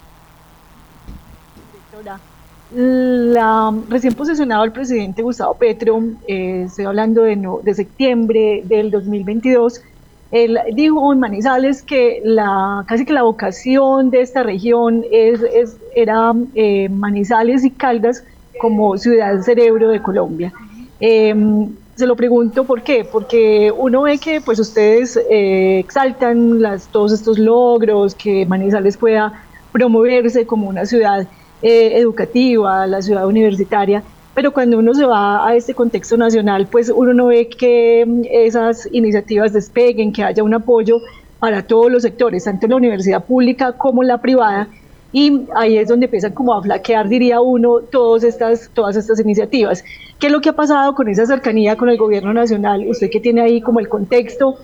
[SPEAKER 7] Recién posesionado el presidente Gustavo Petro, estoy hablando de septiembre del 2022, él dijo en Manizales que casi que la vocación de esta región era Manizales y Caldas como ciudad cerebro de Colombia. Se lo pregunto ¿por qué? Porque uno ve que pues ustedes exaltan todos estos logros, que Manizales pueda promoverse como una ciudad educativa, la ciudad universitaria, pero cuando uno se va a este contexto nacional, pues uno no ve que esas iniciativas despeguen, que haya un apoyo para todos los sectores, tanto la universidad pública como la privada, y ahí es donde empiezan como a flaquear, diría uno, todas estas iniciativas. ¿Qué es lo que ha pasado con esa cercanía con el gobierno nacional? Usted que tiene ahí como el contexto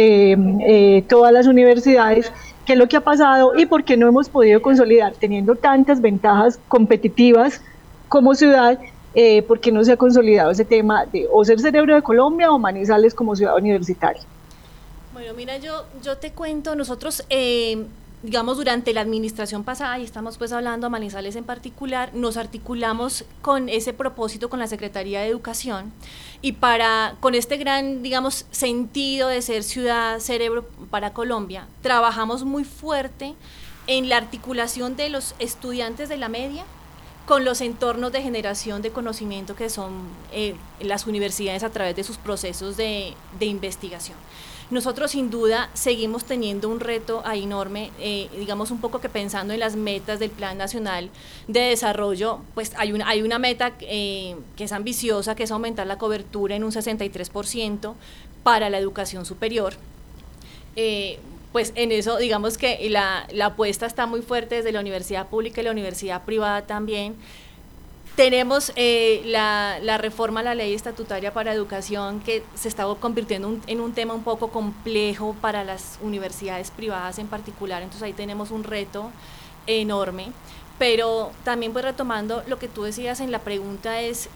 [SPEAKER 7] de todas las universidades, ¿qué es lo que ha pasado y por qué no hemos podido consolidar, teniendo tantas ventajas competitivas como ciudad? ¿Por qué no se ha consolidado ese tema de o ser cerebro de Colombia o Manizales como ciudad universitaria?
[SPEAKER 13] Bueno, mira, yo te cuento, nosotros, digamos, durante la administración pasada, y estamos pues hablando a Manizales en particular, nos articulamos con ese propósito con la Secretaría de Educación y con este gran, digamos, sentido de ser ciudad cerebro para Colombia, trabajamos muy fuerte en la articulación de los estudiantes de la media con los entornos de generación de conocimiento que son las universidades a través de sus procesos de investigación. Nosotros sin duda seguimos teniendo un reto ahí enorme, digamos un poco que pensando en las metas del Plan Nacional de Desarrollo, pues hay una meta que es ambiciosa, que es aumentar la cobertura en un 63% para la educación superior. Pues en eso digamos que la apuesta está muy fuerte desde la universidad pública y la universidad privada también. Tenemos la reforma a la ley estatutaria para educación que se está convirtiendo en un tema un poco complejo para las universidades privadas en particular, entonces ahí tenemos un reto enorme, pero también pues retomando lo que tú decías en la pregunta es,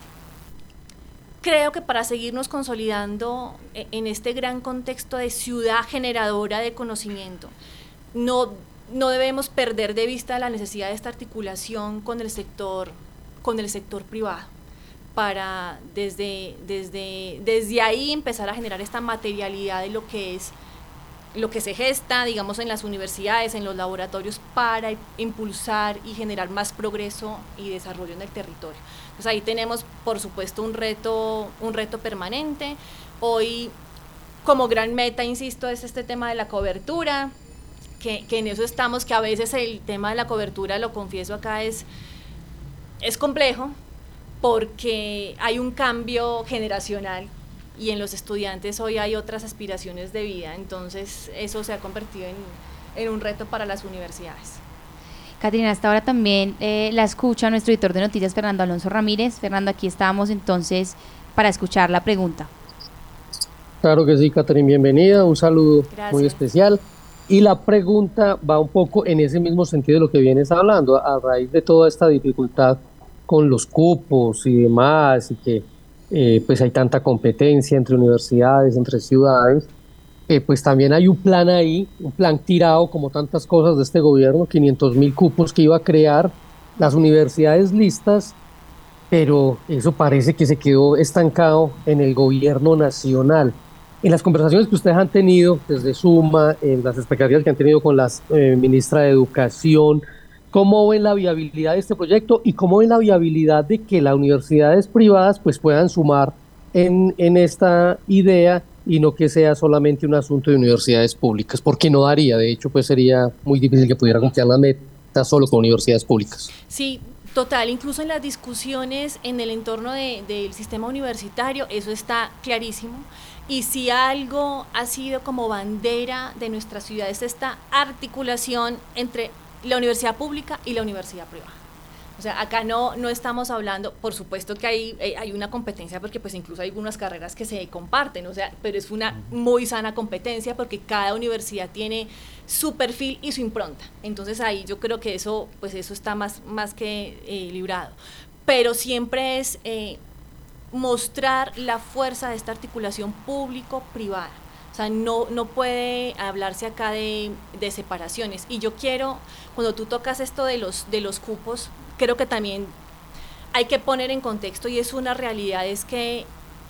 [SPEAKER 13] creo que para seguirnos consolidando en este gran contexto de ciudad generadora de conocimiento, no debemos perder de vista la necesidad de esta articulación con el sector privado, para desde ahí empezar a generar esta materialidad de lo que se gesta, digamos, en las universidades, en los laboratorios, para impulsar y generar más progreso y desarrollo en el territorio. Pues ahí tenemos, por supuesto, un reto permanente. Hoy, como gran meta, insisto, es este tema de la cobertura, que en eso estamos, que a veces el tema de la cobertura, lo confieso acá, es complejo, porque hay un cambio generacional y en los estudiantes hoy hay otras aspiraciones de vida, entonces eso se ha convertido en un reto para las universidades.
[SPEAKER 2] Caterina, hasta ahora también la escucha nuestro editor de noticias, Fernando Alonso Ramírez. Fernando, aquí estamos entonces para escuchar la pregunta.
[SPEAKER 8] Claro que sí, Caterina, bienvenida, un saludo muy especial. Y la pregunta va un poco en ese mismo sentido de lo que vienes hablando, a raíz de toda esta dificultad con los cupos y demás, y que pues hay tanta competencia entre universidades, entre ciudades, pues también hay un plan ahí, un plan tirado como tantas cosas de este gobierno, 500.000 cupos que iba a crear, las universidades listas, pero eso parece que se quedó estancado en el gobierno nacional. En las conversaciones que ustedes han tenido desde Suma, en las expectativas que han tenido con la ministra de Educación, ¿cómo ven la viabilidad de este proyecto y cómo ven la viabilidad de que las universidades privadas pues puedan sumar en esta idea y no que sea solamente un asunto de universidades públicas? Porque no daría, de hecho, pues sería muy difícil que pudiera cumplir la meta solo con universidades públicas.
[SPEAKER 13] Sí, total, incluso en las discusiones en el entorno del sistema universitario, eso está clarísimo. Y si algo ha sido como bandera de nuestra ciudad es esta articulación entre la universidad pública y la universidad privada. O sea, acá no estamos hablando, por supuesto que hay una competencia, porque pues incluso hay algunas carreras que se comparten, o sea, pero es una muy sana competencia porque cada universidad tiene su perfil y su impronta. Entonces ahí yo creo que eso está más que librado. Pero siempre es mostrar la fuerza de esta articulación público-privada. O sea, no puede hablarse acá de separaciones. Y yo quiero, cuando tú tocas esto de los cupos, creo que también hay que poner en contexto, y es una realidad, es que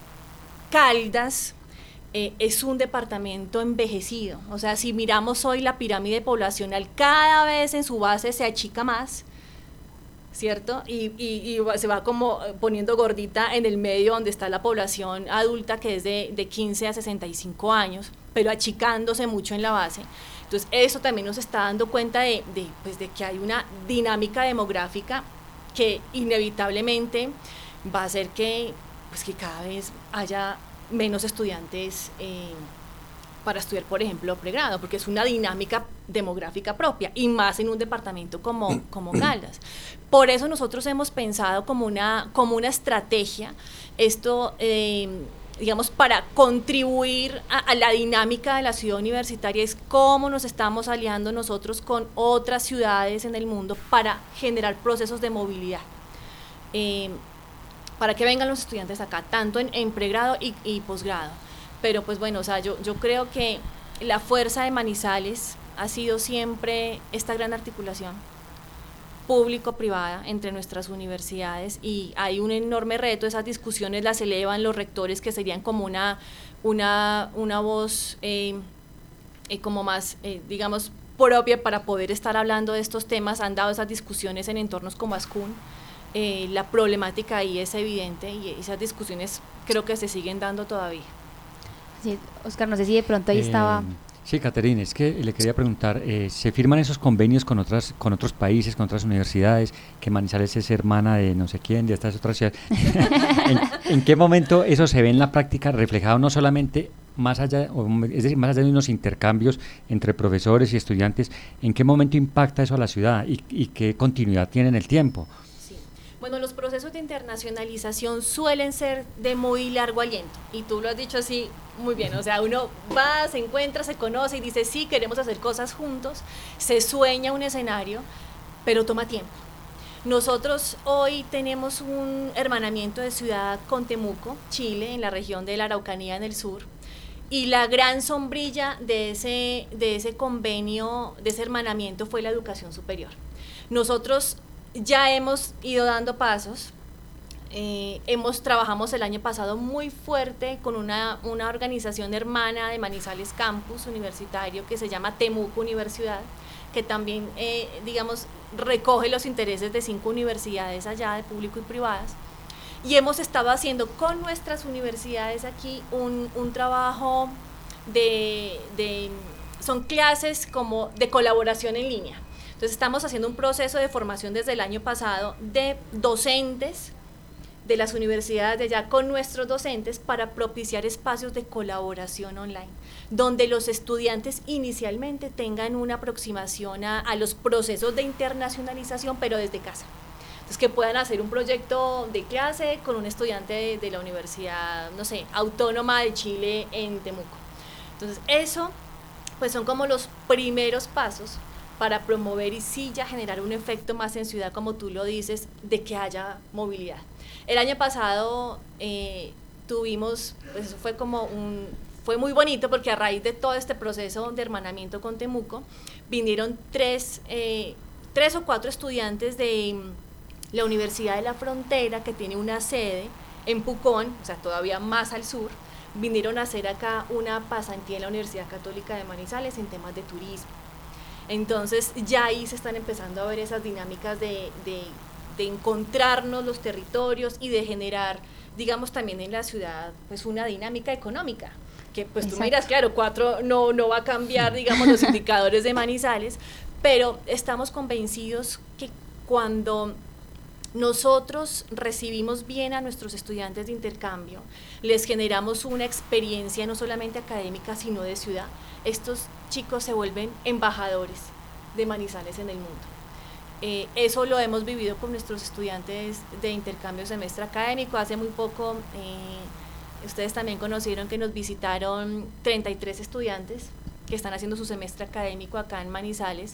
[SPEAKER 13] Caldas es un departamento envejecido. O sea, si miramos hoy la pirámide poblacional, cada vez en su base se achica más, ¿cierto? Y se va como poniendo gordita en el medio donde está la población adulta, que es de 15 a 65 años, pero achicándose mucho en la base. Entonces, eso también nos está dando cuenta de que hay una dinámica demográfica que inevitablemente va a hacer que cada vez haya menos estudiantes para estudiar, por ejemplo, pregrado, porque es una dinámica demográfica propia, y más en un departamento como Caldas. Por eso nosotros hemos pensado como una estrategia esto, digamos, para contribuir a la dinámica de la ciudad universitaria, es cómo nos estamos aliando nosotros con otras ciudades en el mundo para generar procesos de movilidad, para que vengan los estudiantes acá, tanto en pregrado y posgrado. Pero pues bueno, o sea, yo creo que la fuerza de Manizales ha sido siempre esta gran articulación público-privada entre nuestras universidades, y hay un enorme reto. Esas discusiones las elevan los rectores, que serían como una voz como más, digamos, propia para poder estar hablando de estos temas. Han dado esas discusiones en entornos como Ascún. La problemática ahí es evidente, y esas discusiones creo que se siguen dando todavía.
[SPEAKER 2] Sí, Oscar, no sé si de pronto ahí estaba...
[SPEAKER 10] Sí, Caterina, es que le quería preguntar, ¿se firman esos convenios con otros países, con otras universidades, que Manizales es hermana de no sé quién, de estas otras ciudades? ¿En qué momento eso se ve en la práctica reflejado, no solamente más allá, es decir, más allá de unos intercambios entre profesores y estudiantes, en qué momento impacta eso a la ciudad y qué continuidad tiene en el tiempo?
[SPEAKER 13] Bueno, los procesos de internacionalización suelen ser de muy largo aliento, y tú lo has dicho así muy bien. O sea, uno va, se encuentra, se conoce y dice, sí, queremos hacer cosas juntos, se sueña un escenario, pero toma tiempo. Nosotros hoy tenemos un hermanamiento de ciudad con Temuco, Chile, en la región de la Araucanía, en el sur, y la gran sombrilla de ese convenio, de ese hermanamiento, fue la educación superior. Nosotros ya hemos ido dando pasos. Trabajamos el año pasado muy fuerte con una organización hermana de Manizales Campus Universitario, que se llama Temuco Universidad, que también, digamos, recoge los intereses de 5 universidades allá, de público y privadas, y hemos estado haciendo con nuestras universidades aquí un trabajo son clases como de colaboración en línea. Entonces estamos haciendo un proceso de formación desde el año pasado de docentes de las universidades de allá con nuestros docentes, para propiciar espacios de colaboración online, donde los estudiantes inicialmente tengan una aproximación a los procesos de internacionalización, pero desde casa. Entonces, que puedan hacer un proyecto de clase con un estudiante de la Universidad, no sé, Autónoma de Chile en Temuco. Entonces, eso pues son como los primeros pasos para promover y sí ya generar un efecto más en ciudad, como tú lo dices, de que haya movilidad. El año pasado tuvimos, pues eso fue muy bonito, porque a raíz de todo este proceso de hermanamiento con Temuco, vinieron 3 o 4 estudiantes de la Universidad de la Frontera, que tiene una sede en Pucón, o sea, todavía más al sur, vinieron a hacer acá una pasantía en la Universidad Católica de Manizales en temas de turismo. Entonces ya ahí se están empezando a ver esas dinámicas de encontrarnos los territorios y de generar, digamos, también en la ciudad, pues una dinámica económica, que pues tú miras, claro, 4 no va a cambiar, digamos, los indicadores de Manizales, pero estamos convencidos que cuando nosotros recibimos bien a nuestros estudiantes de intercambio, les generamos una experiencia no solamente académica, sino de ciudad, estos chicos se vuelven embajadores de Manizales en el mundo. Eso lo hemos vivido con nuestros estudiantes de intercambio semestre académico. Hace muy poco, ustedes también conocieron que nos visitaron 33 estudiantes que están haciendo su semestre académico acá en Manizales,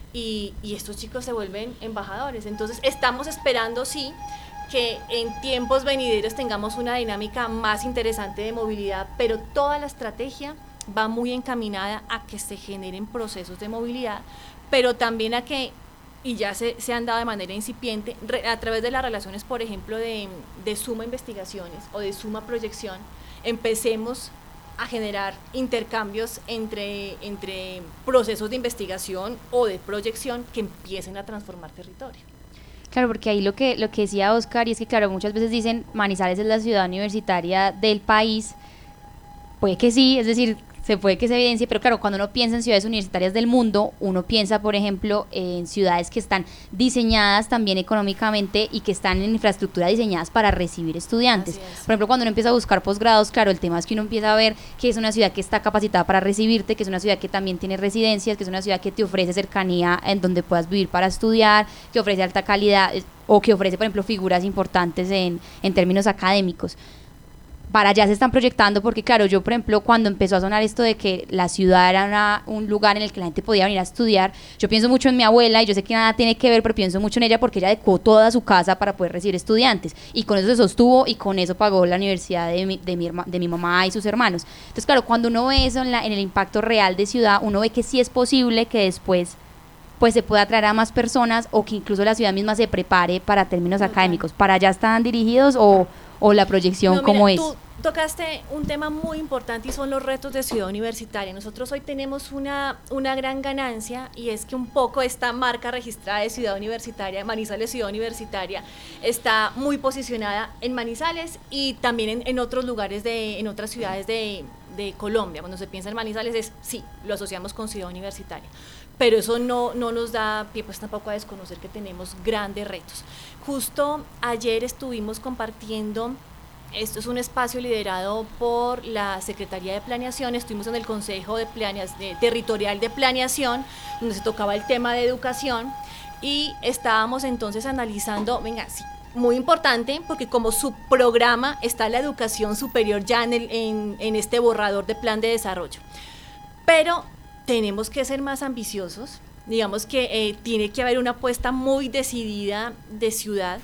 [SPEAKER 13] y estos chicos se vuelven embajadores. Entonces estamos esperando, sí, que en tiempos venideros tengamos una dinámica más interesante de movilidad, pero toda la estrategia va muy encaminada a que se generen procesos de movilidad, pero también a que, y ya se han dado de manera incipiente, a través de las relaciones, por ejemplo, de suma investigaciones o de suma proyección, empecemos a generar intercambios entre procesos de investigación o de proyección que empiecen a transformar territorio.
[SPEAKER 2] Claro, porque ahí lo que decía Oscar, y es que claro, muchas veces dicen Manizales es la ciudad universitaria del país, puede que sí, es decir, se puede que se evidencie, pero claro, cuando uno piensa en ciudades universitarias del mundo, uno piensa, por ejemplo, en ciudades que están diseñadas también económicamente y que están en infraestructura diseñadas para recibir estudiantes. Por ejemplo, cuando uno empieza a buscar posgrados, claro, el tema es que uno empieza a ver que es una ciudad que está capacitada para recibirte, que es una ciudad que también tiene residencias, que es una ciudad que te ofrece cercanía en donde puedas vivir para estudiar, que ofrece alta calidad o que ofrece, por ejemplo, figuras importantes en términos académicos. Para allá se están proyectando, porque claro, yo por ejemplo cuando empezó a sonar esto de que la ciudad era un lugar en el que la gente podía venir a estudiar, yo pienso mucho en mi abuela, y yo sé que nada tiene que ver, pero pienso mucho en ella porque ella adecuó toda su casa para poder recibir estudiantes, y con eso se sostuvo y con eso pagó la universidad de mi mamá y sus hermanos. Entonces claro, cuando uno ve eso en el impacto real de ciudad, uno ve que sí es posible que después pues se pueda atraer a más personas, o que incluso la ciudad misma se prepare para términos académicos. ¿Para allá están dirigidos o la proyección cómo es?
[SPEAKER 13] Tú tocaste un tema muy importante y son los retos de ciudad universitaria. Nosotros hoy tenemos una gran ganancia, y es que un poco esta marca registrada de ciudad universitaria, Manizales Ciudad Universitaria, está muy posicionada en Manizales y también en otros lugares, en otras ciudades de Colombia. Cuando se piensa en Manizales sí, lo asociamos con ciudad universitaria, pero eso no nos da pie pues tampoco a desconocer que tenemos grandes retos. Justo ayer estuvimos compartiendo, esto es un espacio liderado por la Secretaría de Planeación, estuvimos en el Consejo Territorial de Planeación, donde se tocaba el tema de educación, y estábamos entonces analizando, sí, muy importante, porque como subprograma está la educación superior ya en este borrador de plan de desarrollo, pero tenemos que ser más ambiciosos, digamos que tiene que haber una apuesta muy decidida de ciudad,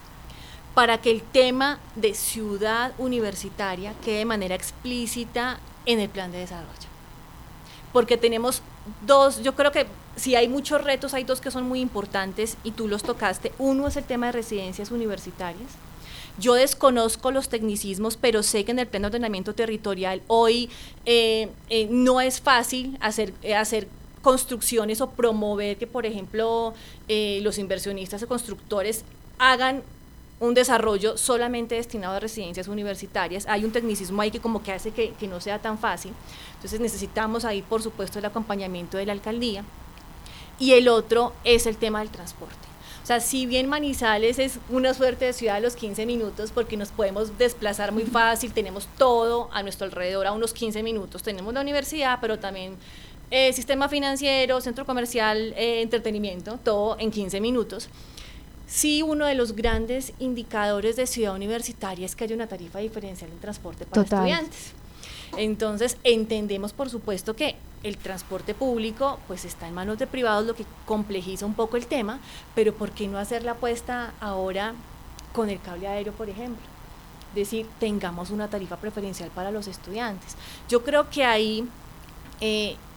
[SPEAKER 13] para que el tema de ciudad universitaria quede de manera explícita en el plan de desarrollo. Porque tenemos yo creo que si hay muchos retos, hay dos que son muy importantes y tú los tocaste. Uno es el tema de residencias universitarias. Yo desconozco los tecnicismos, pero sé que en el plan de ordenamiento territorial hoy no es fácil hacer construcciones o promover que, por ejemplo, los inversionistas o constructores hagan un desarrollo solamente destinado a residencias universitarias. Hay un tecnicismo ahí que como que hace que no sea tan fácil. Entonces necesitamos ahí, por supuesto, el acompañamiento de la alcaldía. Y el otro es el tema del transporte. O sea, si bien Manizales es una suerte de ciudad a los 15 minutos, porque nos podemos desplazar muy fácil, tenemos todo a nuestro alrededor a unos 15 minutos, tenemos la universidad, pero también sistema financiero, centro comercial, entretenimiento, todo en 15 minutos. Sí, uno de los grandes indicadores de ciudad universitaria es que haya una tarifa diferencial en transporte para estudiantes. Entonces, entendemos, por supuesto, que el transporte público pues está en manos de privados, lo que complejiza un poco el tema, pero ¿por qué no hacer la apuesta ahora con el cable aéreo, por ejemplo? Es decir, tengamos una tarifa preferencial para los estudiantes. Yo creo que ahí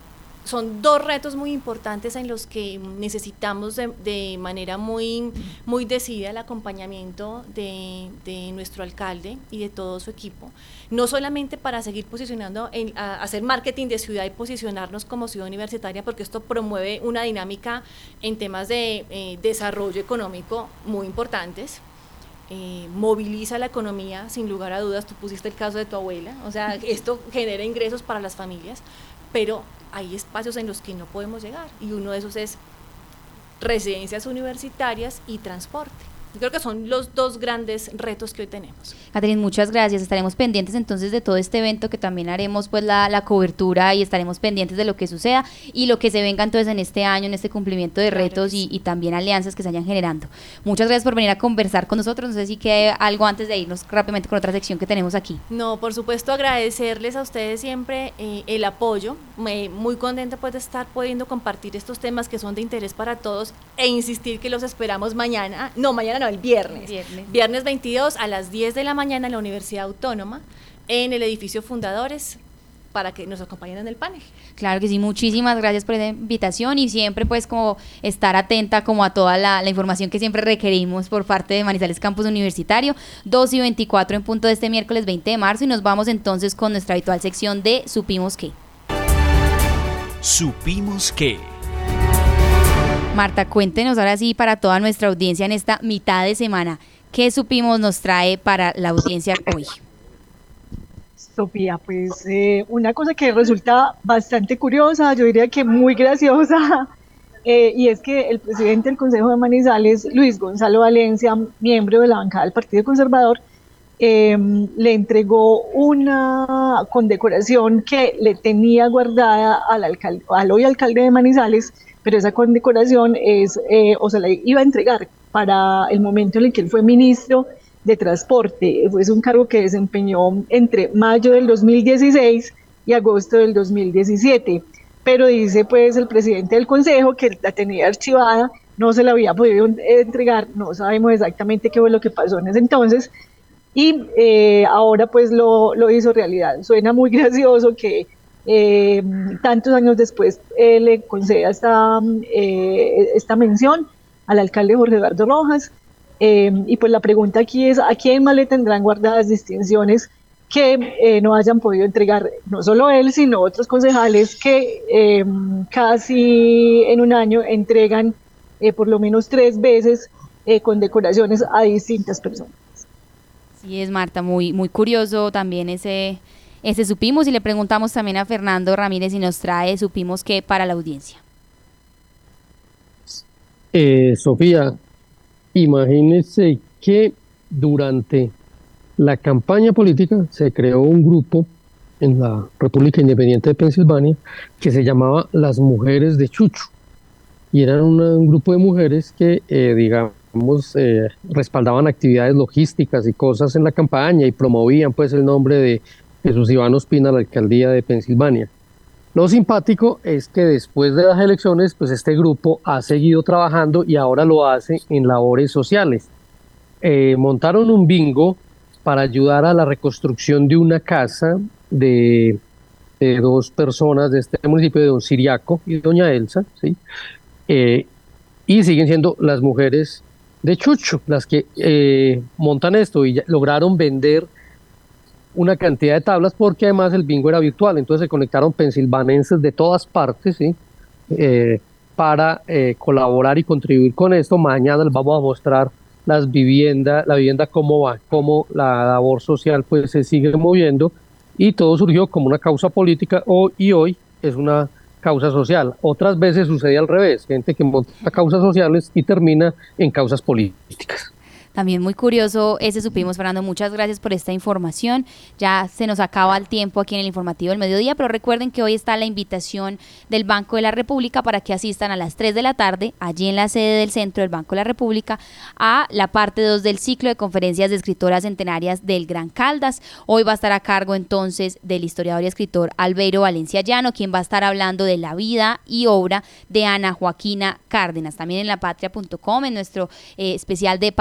[SPEAKER 13] son dos retos muy importantes en los que necesitamos de manera muy decidida el acompañamiento de nuestro alcalde y de todo su equipo, no solamente para seguir posicionando, hacer marketing de ciudad y posicionarnos como ciudad universitaria, porque esto promueve una dinámica en temas de desarrollo económico muy importantes, moviliza la economía, sin lugar a dudas. Tú pusiste el caso de tu abuela, o sea, esto genera ingresos para las familias, pero hay espacios en los que no podemos llegar, y uno de esos es residencias universitarias y transporte. Yo creo que son los dos grandes retos que hoy tenemos.
[SPEAKER 2] Catherine, muchas gracias. Estaremos pendientes entonces de todo este evento, que también haremos pues la cobertura, y estaremos pendientes de lo que suceda y lo que se venga entonces en este año, en este cumplimiento de retos y también alianzas que se vayan generando. Muchas gracias por venir a conversar con nosotros. No sé si queda algo antes de irnos rápidamente con otra sección que tenemos aquí.
[SPEAKER 13] No, por supuesto, agradecerles a ustedes siempre el apoyo. Muy contenta pues de estar pudiendo compartir estos temas que son de interés para todos, e insistir que los esperamos mañana, el viernes 22 a las 10 de la mañana en la Universidad Autónoma, en el edificio Fundadores, para que nos acompañen en el panel.
[SPEAKER 2] Claro que sí, muchísimas gracias por esa invitación, y siempre pues como estar atenta como a toda la información que siempre requerimos por parte de Manizales Campus Universitario. 2:24 en punto de este miércoles 20 de marzo, y nos vamos entonces con nuestra habitual sección de Supimos Qué.
[SPEAKER 12] Supimos Qué.
[SPEAKER 2] Marta, cuéntenos ahora sí, para toda nuestra audiencia en esta mitad de semana, ¿qué supimos nos trae para la audiencia hoy?
[SPEAKER 7] Sofía, pues una cosa que resulta bastante curiosa, yo diría que muy graciosa, y es que el presidente del Consejo de Manizales, Luis Gonzalo Valencia, miembro de la bancada del Partido Conservador, le entregó una condecoración que le tenía guardada al hoy alcalde de Manizales, pero esa condecoración se la iba a entregar para el momento en el que él fue ministro de Transporte. Es un cargo que desempeñó entre mayo del 2016 y agosto del 2017, pero dice pues el presidente del Consejo que la tenía archivada, no se la había podido entregar, no sabemos exactamente qué fue lo que pasó en ese entonces, y ahora pues lo hizo realidad. Suena muy gracioso que tantos años después le conceda esta mención al alcalde Jorge Eduardo Rojas, y pues la pregunta aquí es: ¿a quién más le tendrán guardadas distinciones que no hayan podido entregar no solo él, sino otros concejales que casi en un año entregan por lo menos 3 veces condecoraciones a distintas personas?
[SPEAKER 2] Sí, es, Marta, muy curioso también ese supimos, y le preguntamos también a Fernando Ramírez si nos trae Supimos Qué para la audiencia.
[SPEAKER 8] Sofía, imagínese que durante la campaña política se creó un grupo en la República Independiente de Pensilvania que se llamaba Las Mujeres de Chucho, y eran un grupo de mujeres que respaldaban actividades logísticas y cosas en la campaña, y promovían pues el nombre de Jesús Iván Ospina a la alcaldía de Pensilvania. Lo simpático es que después de las elecciones, pues este grupo ha seguido trabajando y ahora lo hace en labores sociales. Montaron un bingo para ayudar a la reconstrucción de una casa de 2 personas de este municipio, de don Siriaco y doña Elsa, ¿sí? Y siguen siendo las mujeres de Chucho las que montan esto, y lograron vender una cantidad de tablas, porque además el bingo era virtual, entonces se conectaron pensilvanenses de todas partes, ¿sí? Para colaborar y contribuir con esto. Mañana les vamos a mostrar la vivienda cómo va, cómo la labor social pues se sigue moviendo, y todo surgió como una causa política y hoy es una causa social. Otras veces sucede al revés, gente que monta causas sociales y termina en causas políticas.
[SPEAKER 2] También muy curioso ese supimos, Fernando. Muchas gracias por esta información. Ya se nos acaba el tiempo aquí en el informativo del mediodía, pero recuerden que hoy está la invitación del Banco de la República para que asistan a las 3 de la tarde, allí en la sede del Centro del Banco de la República, a la parte 2 del ciclo de conferencias de escritoras centenarias del Gran Caldas. Hoy va a estar a cargo entonces del historiador y escritor Albeiro Valencia Llano, quien va a estar hablando de la vida y obra de Ana Joaquina Cárdenas. También en lapatria.com, en nuestro especial de Papel Sagrado,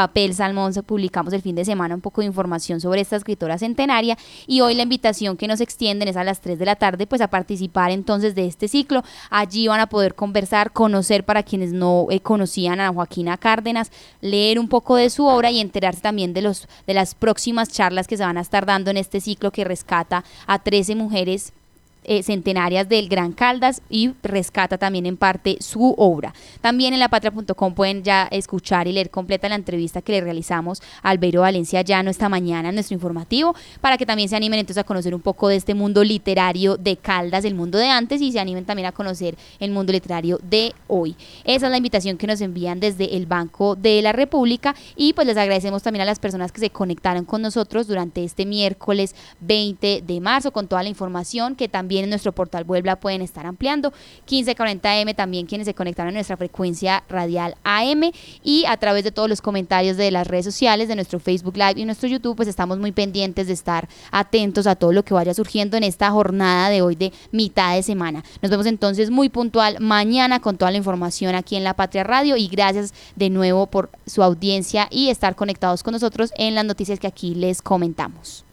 [SPEAKER 2] Salmón publicamos el fin de semana un poco de información sobre esta escritora centenaria y hoy la invitación que nos extienden es a las 3 de la tarde pues a participar entonces de este ciclo. Allí van a poder conversar, conocer para quienes no conocían a Joaquina Cárdenas, leer un poco de su obra y enterarse también de las próximas charlas que se van a estar dando en este ciclo que rescata a 13 mujeres centenarias del Gran Caldas y rescata también en parte su obra. También en lapatria.com pueden ya escuchar y leer completa la entrevista que le realizamos a Albeiro Valencia Llano esta mañana en nuestro informativo, para que también se animen entonces a conocer un poco de este mundo literario de Caldas, el mundo de antes, y se animen también a conocer el mundo literario de hoy. Esa es la invitación que nos envían desde el Banco de la República y pues les agradecemos también a las personas que se conectaron con nosotros durante este miércoles 20 de marzo con toda la información que también en nuestro portal web la pueden estar ampliando. 1540 AM también quienes se conectaron a nuestra frecuencia radial AM y a través de todos los comentarios de las redes sociales, de nuestro Facebook Live y nuestro YouTube, pues estamos muy pendientes de estar atentos a todo lo que vaya surgiendo en esta jornada de hoy de mitad de semana. Nos vemos entonces muy puntual mañana con toda la información aquí en La Patria Radio y gracias de nuevo por su audiencia y estar conectados con nosotros en las noticias que aquí les comentamos.